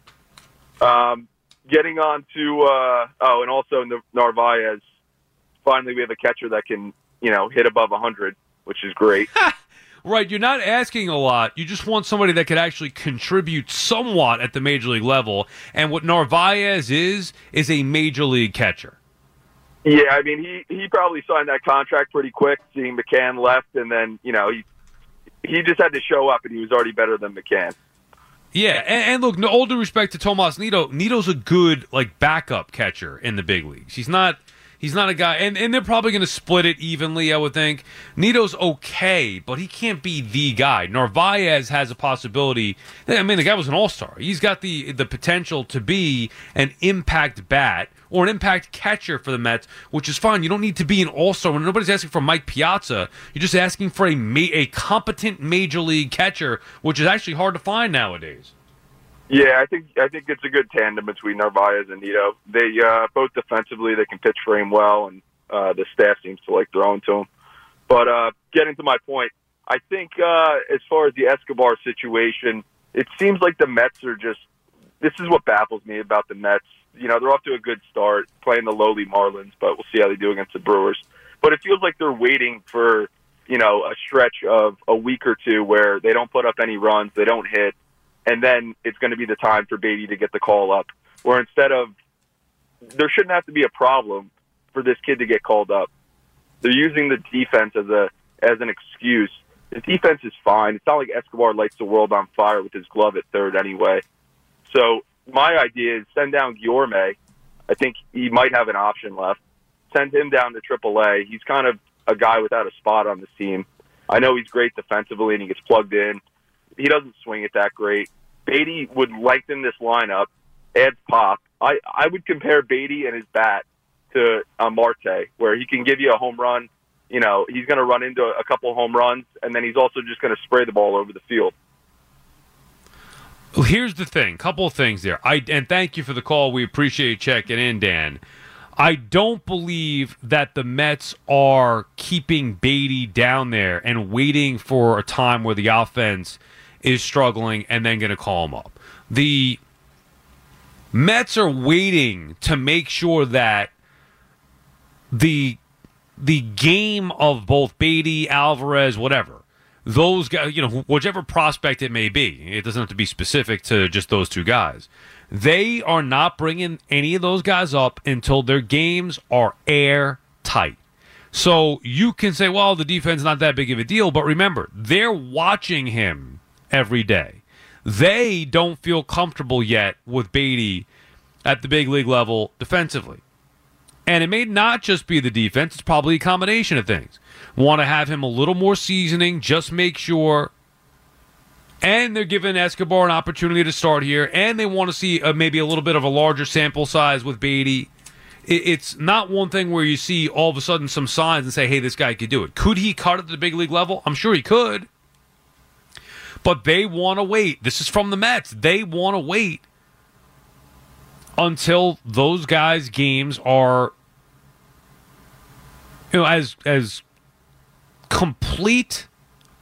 Getting on to, and also Narvaez. Finally, we have a catcher that can, hit above 100, which is great. Right, you're not asking a lot. You just want somebody that could actually contribute somewhat at the major league level. And what Narvaez is a major league catcher. Yeah, I mean, he probably signed that contract pretty quick, seeing McCann left, and then, he just had to show up, and he was already better than McCann. Yeah, and look, all due respect to Tomas Nido, Nido's a good, backup catcher in the big leagues. He's not a guy, and they're probably going to split it evenly, I would think. Nido's okay, but he can't be the guy. Narvaez has a possibility. I mean, the guy was an all-star. He's got the potential to be an impact bat or an impact catcher for the Mets, which is fine. You don't need to be an all-star. When nobody's asking for Mike Piazza, you're just asking for a competent major league catcher, which is actually hard to find nowadays. Yeah, I think it's a good tandem between Narvaez and Nido. They both defensively, they can pitch frame well, and the staff seems to like throwing to them. But getting to my point, I think as far as the Escobar situation, it seems like the Mets are just. This is what baffles me about the Mets. They're off to a good start playing the lowly Marlins, but we'll see how they do against the Brewers. But it feels like they're waiting for a stretch of a week or two where they don't put up any runs, they don't hit. And then it's going to be the time for Beatty to get the call up. Where instead of, there shouldn't have to be a problem for this kid to get called up. They're using the defense as an excuse. The defense is fine. It's not like Escobar lights the world on fire with his glove at third anyway. So my idea is send down Guillorme. I think he might have an option left. Send him down to AAA. He's kind of a guy without a spot on this team. I know he's great defensively and he gets plugged in. He doesn't swing it that great. Beatty would lengthen this lineup, add pop. I would compare Beatty and his bat to Marte, where he can give you a home run. You know, he's going to run into a couple home runs, and then he's also just going to spray the ball over the field. Here's the thing, couple of things there. And thank you for the call. We appreciate you checking in, Dan. I don't believe that the Mets are keeping Beatty down there and waiting for a time where the offense is struggling and then going to call him up. The Mets are waiting to make sure that the game of both Beatty, Alvarez, whatever, those guys, you know, whichever prospect it may be, it doesn't have to be specific to just those two guys. They are not bringing any of those guys up until their games are airtight. So you can say, well, the defense is not that big of a deal, but remember, they're watching him every day. They don't feel comfortable yet with Beatty at the big league level defensively. And it may not just be the defense, it's probably a combination of things. Want to have him a little more seasoning, just make sure. And they're giving Escobar an opportunity to start here, and they want to see maybe a little bit of a larger sample size with Beatty. It's not one thing where you see all of a sudden some signs and say, hey, this guy could do it. Could he cut at the big league level? I'm sure he could. But they want to wait. This is from the Mets. They want to wait until those guys' games are, you know, as complete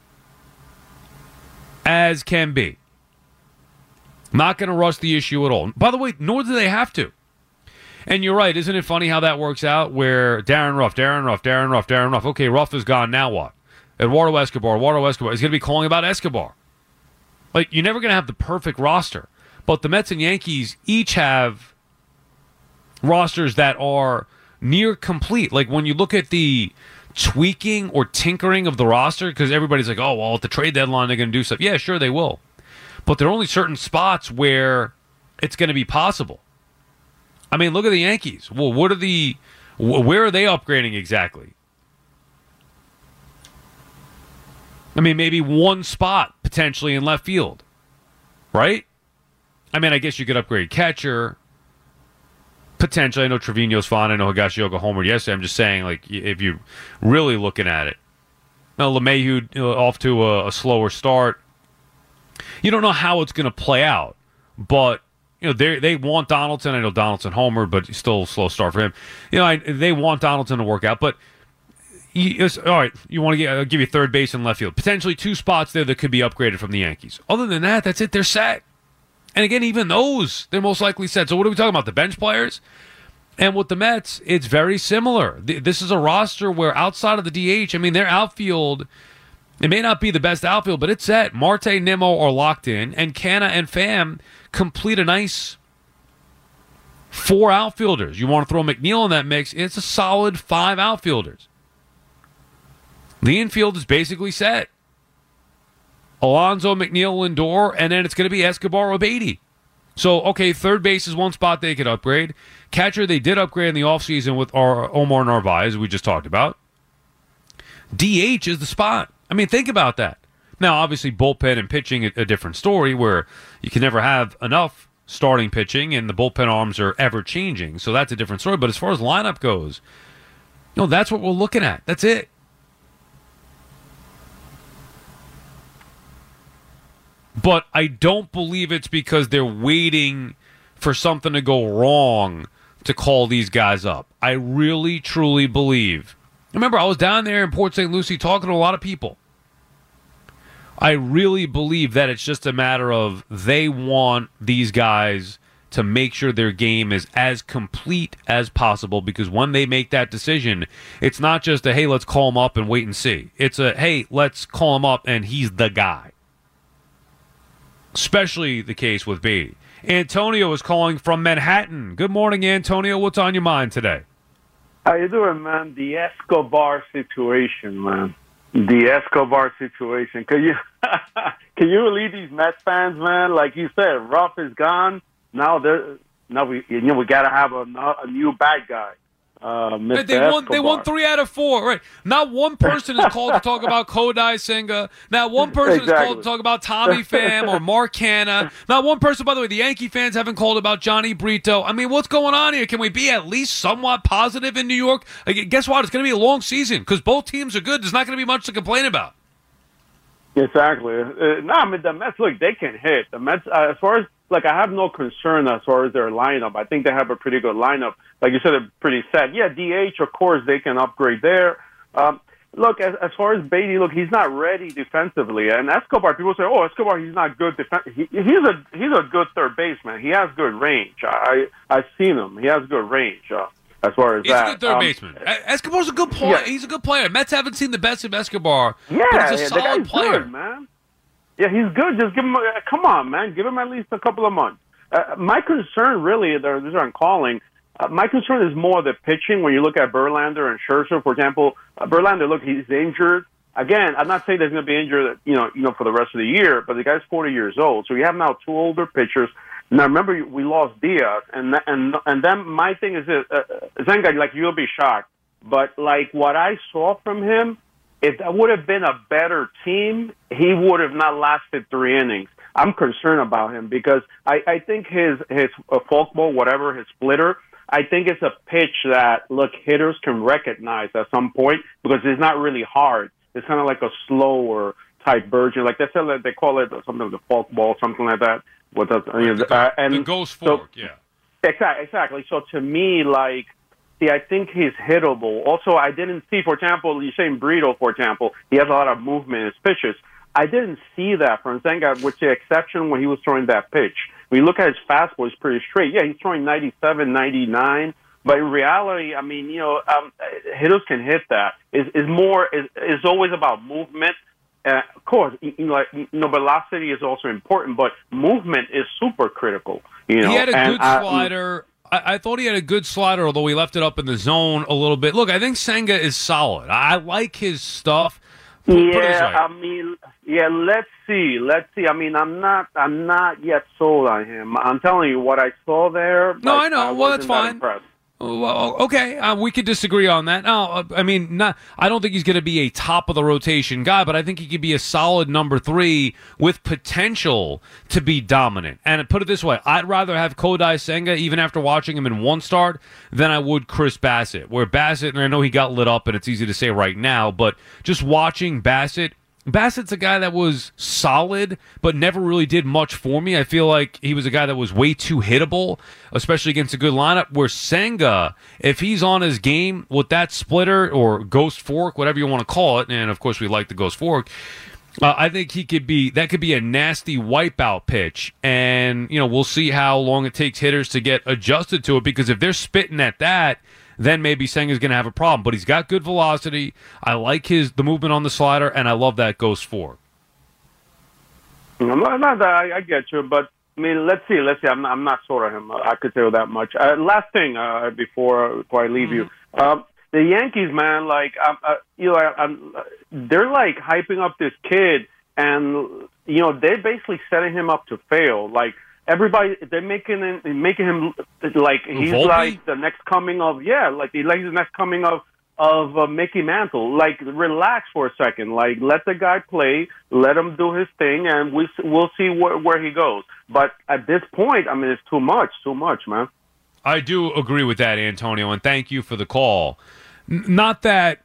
as can be. Not going to rush the issue at all. By the way, nor do they have to. And you're right, isn't it funny how that works out where Darren Ruff. Okay, Ruff is gone, now what? Eduardo Escobar is going to be calling about Escobar. Like, you're never going to have the perfect roster. But the Mets and Yankees each have rosters that are near complete. Like, when you look at the tweaking or tinkering of the roster, because everybody's like, oh, well, at the trade deadline they're going to do stuff. Yeah, sure they will. But there are only certain spots where it's going to be possible. I mean, look at the Yankees. Well, where are they upgrading exactly? I mean, maybe one spot potentially in left field, right? I mean, I guess you could upgrade catcher. Potentially, I know Trevino's fine. I know Higashioka homered yesterday. I'm just saying, like, if you're really looking at it. Now, LeMahieu off to a slower start. You don't know how it's going to play out, but you know they want Donaldson. I know Donaldson homered, but still a slow start for him. You know, they want Donaldson to work out, but all right, you want to give you third base and left field. Potentially two spots there that could be upgraded from the Yankees. Other than that, that's it. They're set. And again, even those, they're most likely set. So what are we talking about? The bench players? And with the Mets, it's very similar. This is a roster where outside of the DH, I mean, their outfield, it may not be the best outfield, but it's set. Marte, Nimmo are locked in, and Canna and Pham complete a nice 4 outfielders. You want to throw McNeil in that mix, it's a solid 5 outfielders. The infield is basically set. Alonso, McNeil, Lindor, and then it's going to be Escobar or Beatty. So, okay, third base is one spot they could upgrade. Catcher, they did upgrade in the offseason with Omar Narvaez, we just talked about. DH is the spot. I mean, think about that. Now, obviously, bullpen and pitching, a different story where you can never have enough starting pitching and the bullpen arms are ever-changing. So that's a different story. But as far as lineup goes, you know, that's what we're looking at. That's it. But I don't believe it's because they're waiting for something to go wrong to call these guys up. I really, truly believe. Remember, I was down there in Port St. Lucie talking to a lot of people. I really believe that it's just a matter of they want these guys to make sure their game is as complete as possible, because when they make that decision, it's not just a, hey, let's call him up and wait and see. It's a, hey, let's call him up and he's the guy. Especially the case with Beatty. Antonio is calling from Manhattan. Good morning, Antonio. What's on your mind today? How you doing, man? The Escobar situation, man. The Escobar situation. Can you believe these Mets fans, man? Like you said, Ruff is gone. Now we gotta have a new bad guy. Mr. They won Escobar. 3 out of 4. Right. Not one person is called to talk about Kodai Senga. Not one person is called to talk about Tommy Pham or Mark Canha. Not one person, by the way, the Yankee fans haven't called about Johnny Brito. I mean, what's going on here? Can we be at least somewhat positive in New York? Guess what? It's going to be a long season because both teams are good. There's not going to be much to complain about. Exactly. No, I mean, the Mets, look, they can hit. The Mets, as far as, I have no concern as far as their lineup. I think they have a pretty good lineup. Like you said, they're pretty set. Yeah, DH, of course, they can upgrade there. Look, as far as Beatty, look, he's not ready defensively. And Escobar, people say, Escobar, he's not good he's a good third baseman. He has good range. I've seen him. He has good range. As far as he's that. He's a good third baseman. Escobar's a good player. Yeah. He's a good player. Mets haven't seen the best of Escobar, but he's a solid player. Good, man. Yeah, he's good. Just give him come on, man. Give him at least a couple of months. My concern, really, this is what I'm calling, my concern is more the pitching when you look at Verlander and Scherzer. For example, Verlander, look, he's injured. Again, I'm not saying that he's going to be injured, for the rest of the year, but the guy's 40 years old. So you have now 2 older pitchers. Now, remember, we lost Diaz, and then my thing is this, Zenga, you'll be shocked, but, what I saw from him, if that would have been a better team, he would have not lasted 3 innings. I'm concerned about him because I think his forkball, whatever, his splitter, I think it's a pitch that, hitters can recognize at some point because it's not really hard. It's kind of like a slower type version. Like they call it something the forkball, something like that. The ghost fork, yeah. Exactly. So to me, I think he's hittable. Also, I didn't see, for example, you're saying Brito, for example, he has a lot of movement in his pitches. I didn't see that from Zenga, with the exception when he was throwing that pitch. When you look at his fastball, it's pretty straight. Yeah, he's throwing 97, 99. But in reality, I mean, hitters can hit that. It's always about movement. Of course, velocity is also important, but movement is super critical. He had a good slider. I thought he had a good slider, although he left it up in the zone a little bit. Look, I think Senga is solid. I like his stuff. Let's see. I mean, I'm not yet sold on him. I'm telling you what I saw there. No, I know. Well, that's fine. Impressed. Well, okay, we could disagree on that. No, I mean, I don't think he's going to be a top-of-the-rotation guy, but I think he could be a solid number 3 with potential to be dominant. And put it this way, I'd rather have Kodai Senga, even after watching him in one start, than I would Chris Bassett. Where Bassett, and I know he got lit up, and it's easy to say right now, but just watching Bassett's a guy that was solid, but never really did much for me. I feel like he was a guy that was way too hittable, especially against a good lineup. Where Senga, if he's on his game with that splitter or ghost fork, whatever you want to call it, and of course we like the ghost fork, I think that could be a nasty wipeout pitch. And, we'll see how long it takes hitters to get adjusted to it, because if they're spitting at that, then maybe Senga's going to have a problem. But he's got good velocity. I like the movement on the slider, and I love that ghost fork. I get you, but I mean, let's see. I'm not sold on him. I could tell you that much. Last thing before I leave you, the Yankees, man, they're hyping up this kid, and they're basically setting him up to fail. Everybody, they're making him like he's Volpe? like the next coming of he's the next coming of Mickey Mantle. Relax for a second. Let the guy play, let him do his thing, and we'll see where he goes. But at this point, I mean, it's too much, man. I do agree with that, Antonio, and thank you for the call. Not that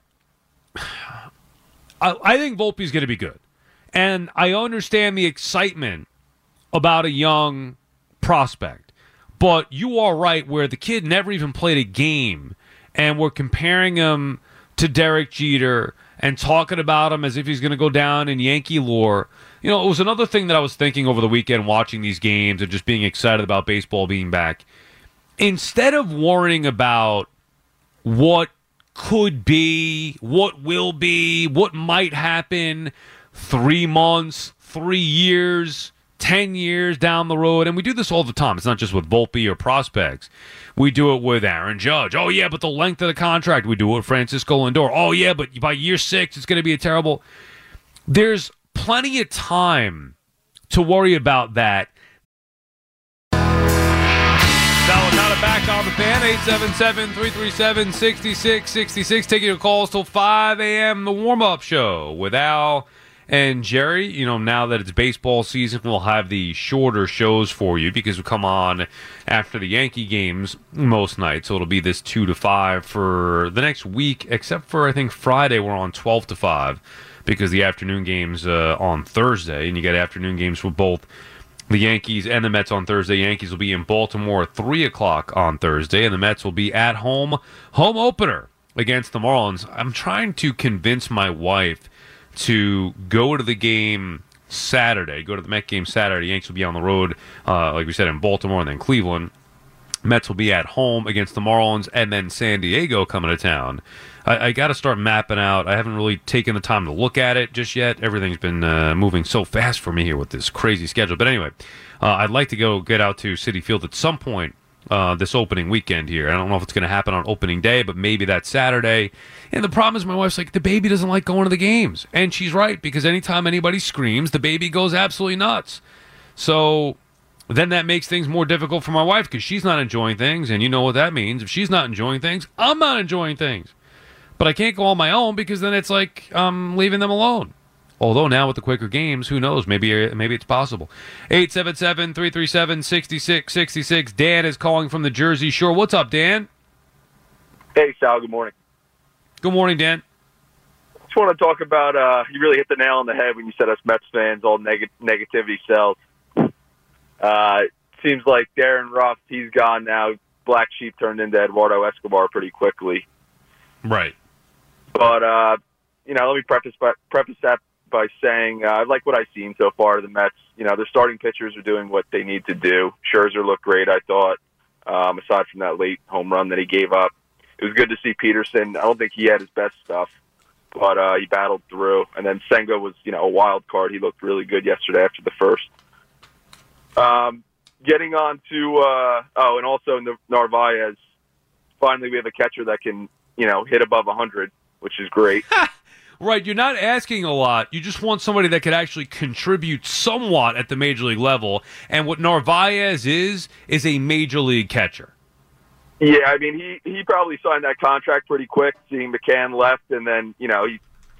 I think Volpe's going to be good, and I understand the excitement about a young prospect. But you are right where the kid never even played a game, and we're comparing him to Derek Jeter and talking about him as if he's going to go down in Yankee lore. It was another thing that I was thinking over the weekend watching these games and just being excited about baseball being back. Instead of worrying about what could be, what will be, what might happen 3 months, 3 years, 10 years down the road, and we do this all the time. It's not just with Volpe or prospects. We do it with Aaron Judge. Oh, yeah, but the length of the contract. We do it with Francisco Lindor. Oh, yeah, but by year 6, it's going to be a terrible. There's plenty of time to worry about that. Now to back on the fan, 877-337-6666. Taking your calls till 5 a.m. The warm-up show with Al and Jerry. You know, now that it's baseball season, we'll have the shorter shows for you because we come on after the Yankee games most nights. So it'll be this 2 to 5 for the next week, except for, I think, Friday we're on 12 to 5 because the afternoon games on Thursday, and you got afternoon games for both the Yankees and the Mets on Thursday. Yankees will be in Baltimore at 3 o'clock on Thursday, and the Mets will be at home opener against the Marlins. I'm trying to convince my wife to go to the game Saturday, go to the Met game Saturday. Yankees will be on the road, like we said, in Baltimore and then Cleveland. Mets will be at home against the Marlins, and then San Diego coming to town. I got to start mapping out. I haven't really taken the time to look at it just yet. Everything's been moving so fast for me here with this crazy schedule. But anyway, I'd like to go get out to Citi Field at some point this opening weekend here. I don't know if it's going to happen on opening day, but maybe that Saturday. And the problem is my wife's like, the baby doesn't like going to the games. And she's right, because anytime anybody screams, the baby goes absolutely nuts. So then that makes things more difficult for my wife because she's not enjoying things, and you know what that means. If she's not enjoying things, I'm not enjoying things. But I can't go on my own because then it's like I'm leaving them alone. Although now with the quicker games, who knows? Maybe it's possible. 877-337-6666. Dan is calling from the Jersey Shore. What's up, Dan? Hey, Sal. Good morning. Good morning, Dan. Just want to talk about, you really hit the nail on the head when you said us Mets fans, all negativity sells. Seems like Darren Ruff, he's gone now. Black sheep turned into Eduardo Escobar pretty quickly. Right. But, you know, let me preface that by saying I like what I've seen so far. The Mets, you know, their starting pitchers are doing what they need to do. Scherzer looked great, I thought, aside from that late home run that he gave up. It was good to see Peterson. I don't think he had his best stuff, but he battled through. And then Senga was, you know, a wild card. He looked really good yesterday after the first. Getting on to, and also Narvaez. Finally, we have a catcher that can, you know, hit above 100, which is great. Right, you're not asking a lot. You just want somebody that could actually contribute somewhat at the major league level. And what Narvaez is a major league catcher. Yeah, I mean, he probably signed that contract pretty quick, seeing McCann left, and then, you know,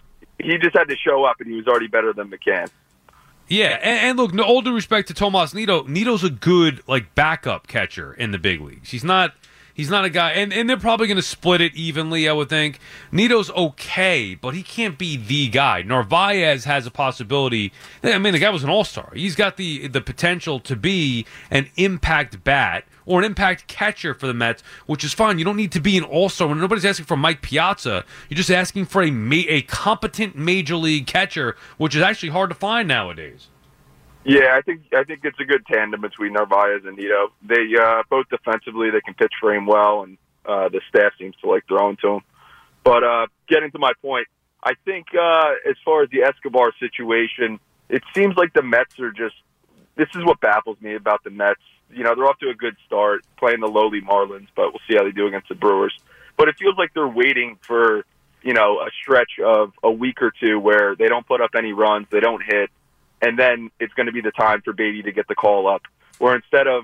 he just had to show up, and he was already better than McCann. Yeah, and look, no, all due respect to Tomas Nido, Nido's a good, like, backup catcher in the big leagues. He's not a guy, and they're probably going to split it evenly, I would think. Nido's okay, but he can't be the guy. Narvaez has a possibility. I mean, the guy was an all-star. He's got the potential to be an impact bat or an impact catcher for the Mets, which is fine. You don't need to be an all-star. When nobody's asking for Mike Piazza, you're just asking for a competent major league catcher, which is actually hard to find nowadays. Yeah, I think it's a good tandem between Narvaez and Nido. They both defensively, they can pitch frame well, and the staff seems to like throwing to them. But getting to my point, I think as far as the Escobar situation, it seems like the Mets are just – this is what baffles me about the Mets. You know, they're off to a good start playing the lowly Marlins, but we'll see how they do against the Brewers. But it feels like they're waiting for, you know, a stretch of a week or two where they don't put up any runs, they don't hit, and then it's going to be the time for Beatty to get the call up. Where instead of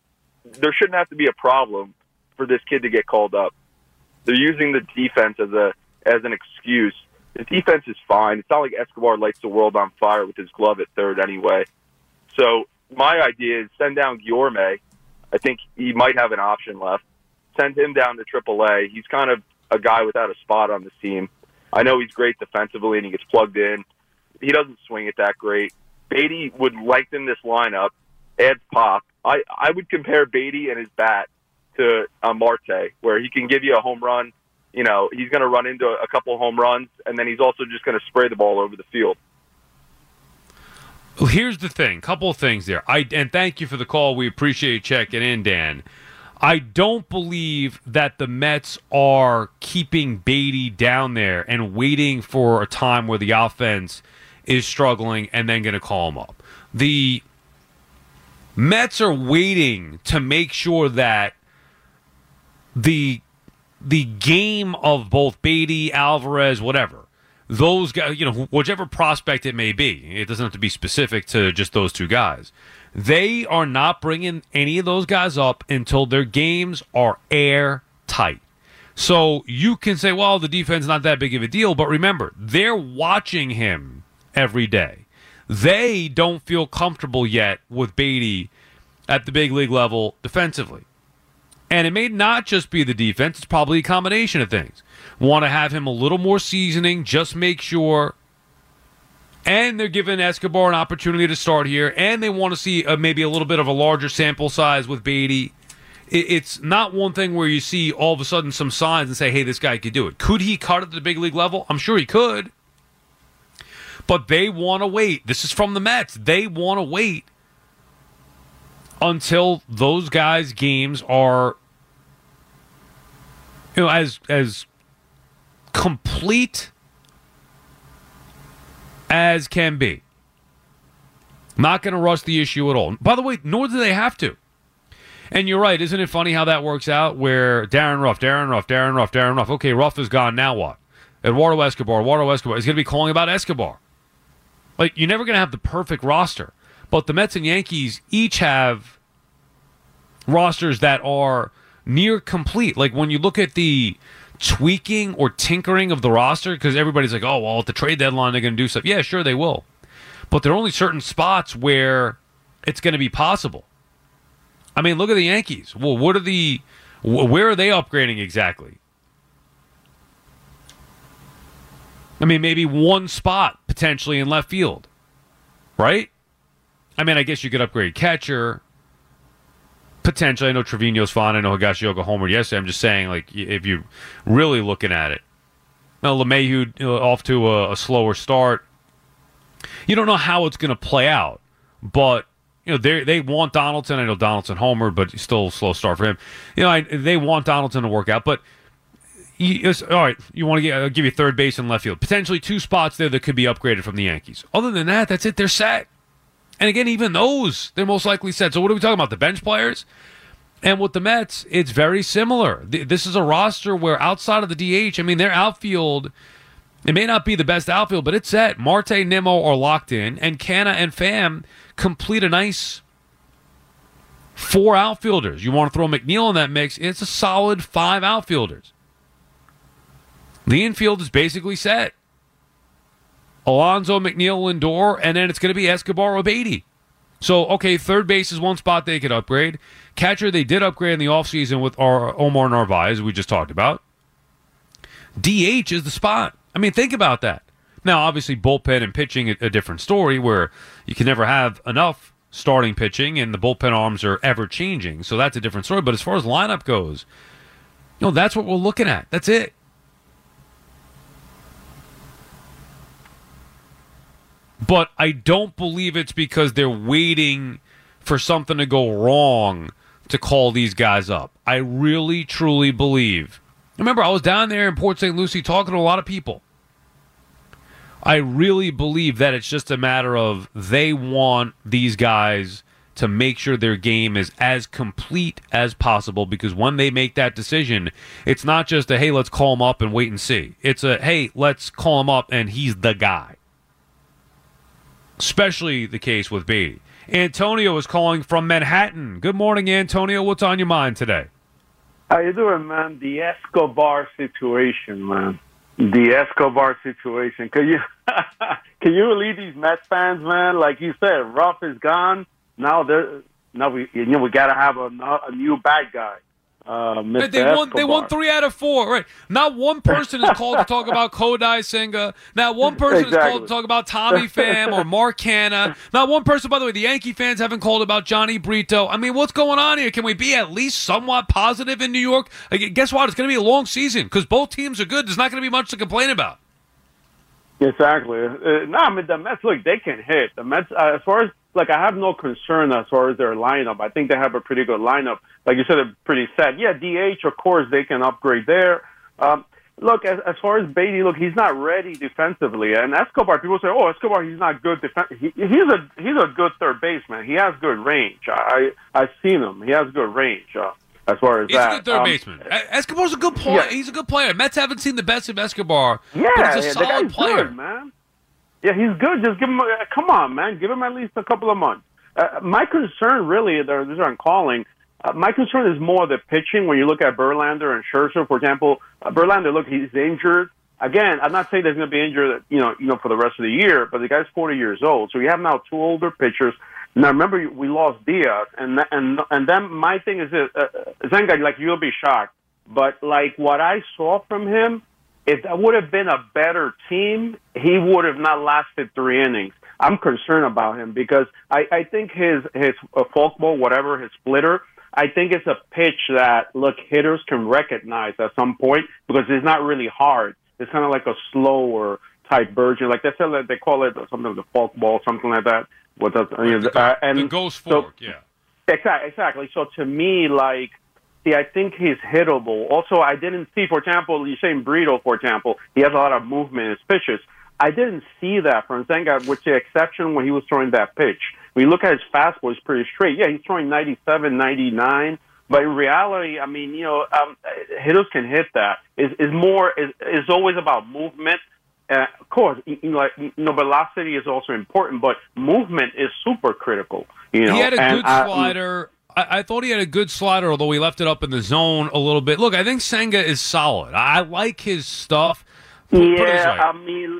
– there shouldn't have to be a problem for this kid to get called up. They're using the defense as an excuse. The defense is fine. It's not like Escobar lights the world on fire with his glove at third anyway. So my idea is send down Guillorme. I think he might have an option left. Send him down to AAA. He's kind of a guy without a spot on this team. I know he's great defensively and he gets plugged in. He doesn't swing it that great. Beatty would lengthen this lineup, add pop. I would compare Beatty and his bat to Marte, where he can give you a home run. You know, he's going to run into a couple home runs, and then he's also just going to spray the ball over the field. Here's the thing, couple of things there. And thank you for the call. We appreciate you checking in, Dan. I don't believe that the Mets are keeping Beatty down there and waiting for a time where the offense is struggling and then going to call him up. The Mets are waiting to make sure that the game of both Beatty, Alvarez, whatever, those guys, you know, whichever prospect it may be, it doesn't have to be specific to just those two guys. They are not bringing any of those guys up until their games are airtight. So you can say, well, the defense is not that big of a deal, but remember, they're watching him every day. They don't feel comfortable yet with Beatty at the big league level defensively. And it may not just be the defense, it's probably a combination of things. Want to have him a little more seasoning, just make sure. And they're giving Escobar an opportunity to start here, and they want to see maybe a little bit of a larger sample size with Beatty. It's not one thing where you see all of a sudden some signs and say, hey, this guy could do it. Could he cut at the big league level? I'm sure he could. But they want to wait. This is from the Mets. They want to wait until those guys' games are, as complete as can be. Not going to rush the issue at all. By the way, nor do they have to. And you're right, isn't it funny how that works out? Where Darren Ruff. Okay, Ruff is gone, now what? Eduardo Escobar is going to be calling about Escobar. Like, you're never going to have the perfect roster. But the Mets and Yankees each have rosters that are near complete. Like, when you look at the tweaking or tinkering of the roster, because everybody's like, oh, well, at the trade deadline they're going to do stuff. Yeah, sure, they will. But there are only certain spots where it's going to be possible. I mean, look at the Yankees. Well, where are they upgrading exactly? I mean, maybe one spot potentially in left field, right? I mean, I guess you could upgrade catcher. Potentially, I know Trevino's fine. I know Higashioka homered yesterday. I'm just saying, like, if you're really looking at it. Now, LeMahieu off to a slower start. You don't know how it's going to play out, but they want Donaldson. I know Donaldson homered, but still a slow start for him. They want Donaldson to work out, but all right, you want to give you third base and left field. Potentially two spots there that could be upgraded from the Yankees. Other than that, that's it. They're set. And again, even those, they're most likely set. So what are we talking about? The bench players? And with the Mets, it's very similar. This is a roster where outside of the DH, I mean, their outfield, it may not be the best outfield, but it's set. Marte, Nimmo are locked in, and Canna and Pham complete a nice 4 outfielders. You want to throw McNeil in that mix, it's a solid 5 outfielders. The infield is basically set. Alonso, McNeil, Lindor, and then it's going to be Escobar or Beatty. So, okay, third base is one spot they could upgrade. Catcher, they did upgrade in the offseason with Omar Narvaez, we just talked about. DH is the spot. I mean, think about that. Now, obviously, bullpen and pitching, a different story where you can never have enough starting pitching and the bullpen arms are ever-changing. So that's a different story. But as far as lineup goes, that's what we're looking at. That's it. But I don't believe it's because they're waiting for something to go wrong to call these guys up. I really, truly believe. Remember, I was down there in Port St. Lucie talking to a lot of people. I really believe that it's just a matter of they want these guys to make sure their game is as complete as possible, because when they make that decision, it's not just a, hey, let's call him up and wait and see. It's a, hey, let's call him up and he's the guy. Especially the case with Beatty. Antonio is calling from Manhattan. Good morning, Antonio. What's on your mind today? How you doing, man? The Escobar situation, man. The Escobar situation. Can you believe these Mets fans, man? Like you said, Ruff is gone. Now we got to have a new bad guy. They won 3 out of 4, right? Not one person is called to talk about Kodai Senga. Not one person is called to talk about Tommy Pham or Mark Canha. Not one person, by the way, the Yankee fans haven't called about Johnny Brito. I mean, what's going on here? Can we be at least somewhat positive in New York? Guess what? It's going to be a long season because both teams are good. There's not going to be much to complain about. Exactly. I mean, the Mets, look, they can hit. The Mets, as far as, I have no concern as far as their lineup. I think they have a pretty good lineup. Like you said, they're pretty set. Yeah, DH, of course, they can upgrade there. Look, as far as Beatty, look, he's not ready defensively. And Escobar, people say, oh, Escobar, he's not good he's a good third baseman. He has good range. I've seen him. He has good range. As far as he's a good third baseman. Escobar's a good player. Yeah. He's a good player. Mets haven't seen the best of Escobar, but he's a solid player. Good, man. Yeah, he's good. Just give him. Come on, man. Give him at least a couple of months. My concern really, this is what I'm calling, my concern is more the pitching. When you look at Verlander and Scherzer, for example, Verlander, look, he's injured. Again, I'm not saying that he's going to be injured, for the rest of the year, but the guy's 40 years old. So you have now two older pitchers. Now, remember, we lost Diaz, and then my thing is this, Zenga, like, you'll be shocked, but, like, what I saw from him, if that would have been a better team, he would have not lasted 3 innings. I'm concerned about him because I think his forkball, whatever, his splitter, I think it's a pitch that, look, hitters can recognize at some point because it's not really hard. It's kind of like a slower type version. Like they call it something like the forkball, something like that. The ghost fork, yeah. Exactly. So to me, like, see, I think he's hittable. Also, I didn't see, for example, you're saying Brito, for example, he has a lot of movement in his pitches. I didn't see that from Zenga, with the exception when he was throwing that pitch. When you look at his fastball, it's pretty straight. Yeah, he's throwing 97, 99. But in reality, I mean, hitters can hit that. It's always about movement. Of course, velocity is also important, but movement is super critical. He had a good slider. I thought he had a good slider, although he left it up in the zone a little bit. Look, I think Senga is solid. I like his stuff. Let's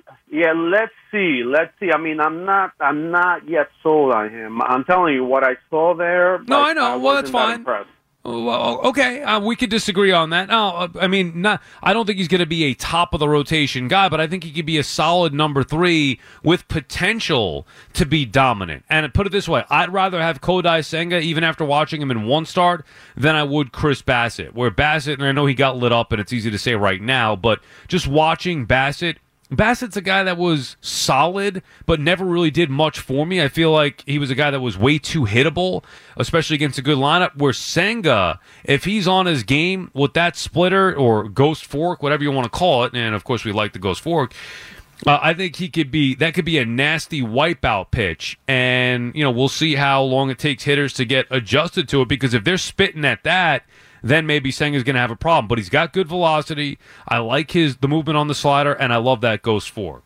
see. I mean, I'm not yet sold on him. I'm telling you what I saw there. No, I know. Well, that's fine. Impressed. Well, okay, we could disagree on that. No, I mean, I don't think he's going to be a top-of-the-rotation guy, but I think he could be a solid number 3 with potential to be dominant. And put it this way, I'd rather have Kodai Senga, even after watching him in one start, than I would Chris Bassett. Where Bassett, and I know he got lit up, and it's easy to say right now, but just watching Bassett's a guy that was solid, but never really did much for me. I feel like he was a guy that was way too hittable, especially against a good lineup. Where Senga, if he's on his game with that splitter or ghost fork, whatever you want to call it, and of course we like the ghost fork, I think could be a nasty wipeout pitch. And, we'll see how long it takes hitters to get adjusted to it, because if they're spitting at that, then maybe Senga's going to have a problem. But he's got good velocity. I like the movement on the slider, and I love that ghost fork.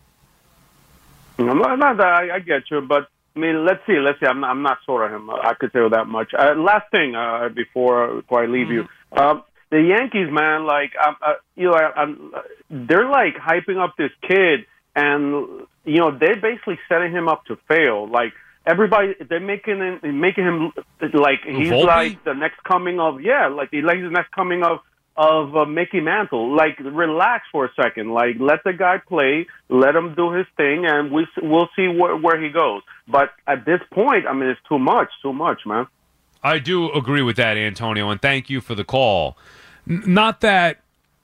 I get you, but I mean, let's see. I'm not sold on him. I could say that much. Last thing before I leave you, the Yankees, man, like they're like hyping up this kid, and they're basically setting him up to fail. Like, everybody, they're making him like he's Volpe? like the next coming of he's the next coming of Mickey Mantle. Like, relax for a second. Like, let the guy play, let him do his thing, and we'll see where he goes. But at this point, I mean, it's too much, man. I do agree with that, Antonio, and thank you for the call. Not that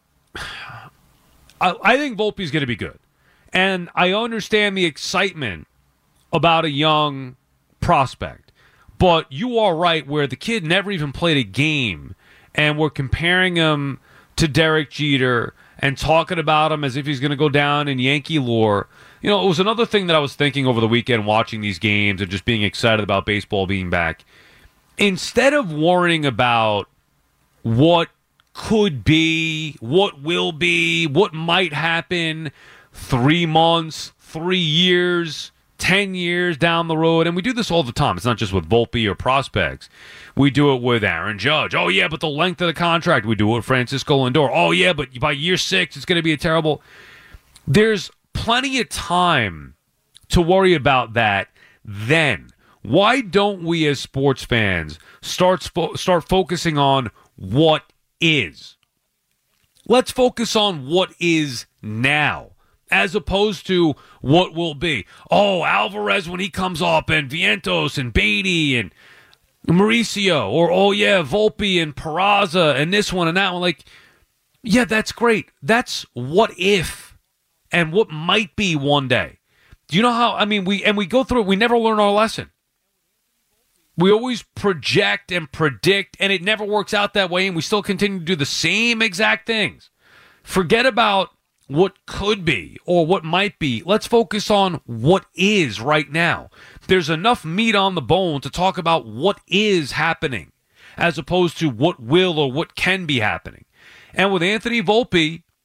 I think Volpe's going to be good, and I understand the excitement about a young prospect. But you are right, where the kid never even played a game, and we're comparing him to Derek Jeter and talking about him as if he's going to go down in Yankee lore. It was another thing that I was thinking over the weekend watching these games and just being excited about baseball being back. Instead of worrying about what could be, what will be, what might happen 3 months, 3 years, 10 years down the road, and we do this all the time. It's not just with Volpe or prospects. We do it with Aaron Judge. Oh, yeah, but the length of the contract. We do it with Francisco Lindor. Oh, yeah, but by year 6, it's going to be a terrible. There's plenty of time to worry about that then. Why don't we as sports fans start focusing on what is? Let's focus on what is now, as opposed to what will be. Oh, Alvarez when he comes up, and Vientos and Beatty and Mauricio, or oh yeah, Volpe and Peraza and this one and that one. Like, yeah, that's great. That's what if and what might be one day. Do you know how? I mean, we go through it. We never learn our lesson. We always project and predict, and it never works out that way, and we still continue to do the same exact things. Forget about what could be or what might be. Let's focus on what is right now. There's enough meat on the bone to talk about what is happening as opposed to what will or what can be happening. And with Anthony Volpe,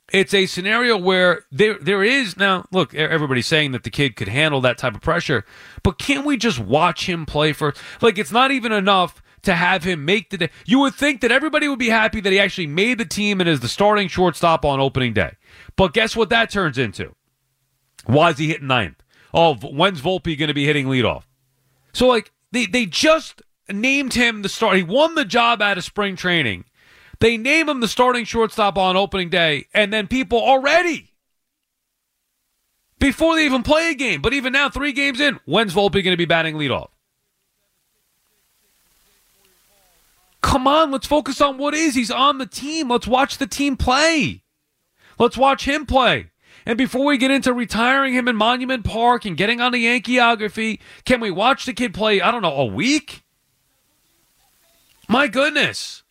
it's a scenario where there is now, look, everybody's saying that the kid could handle that type of pressure, but can't we just watch him play for, like, it's not even enough to have him make the day. You would think that everybody would be happy that he actually made the team and is the starting shortstop on opening day. But guess what that turns into? Why is he hitting ninth? Oh, when's Volpe going to be hitting leadoff? So, like, they just named him the start. He won the job out of spring training. They name him the starting shortstop on opening day, and then people already, before they even play a game, but even now, 3 games in, when's Volpe going to be batting leadoff? Come on, let's focus on what is. He's on the team. Let's watch the team play. Let's watch him play. And before we get into retiring him in Monument Park and getting on the Yankeeography, can we watch the kid play, I don't know, a week? My goodness.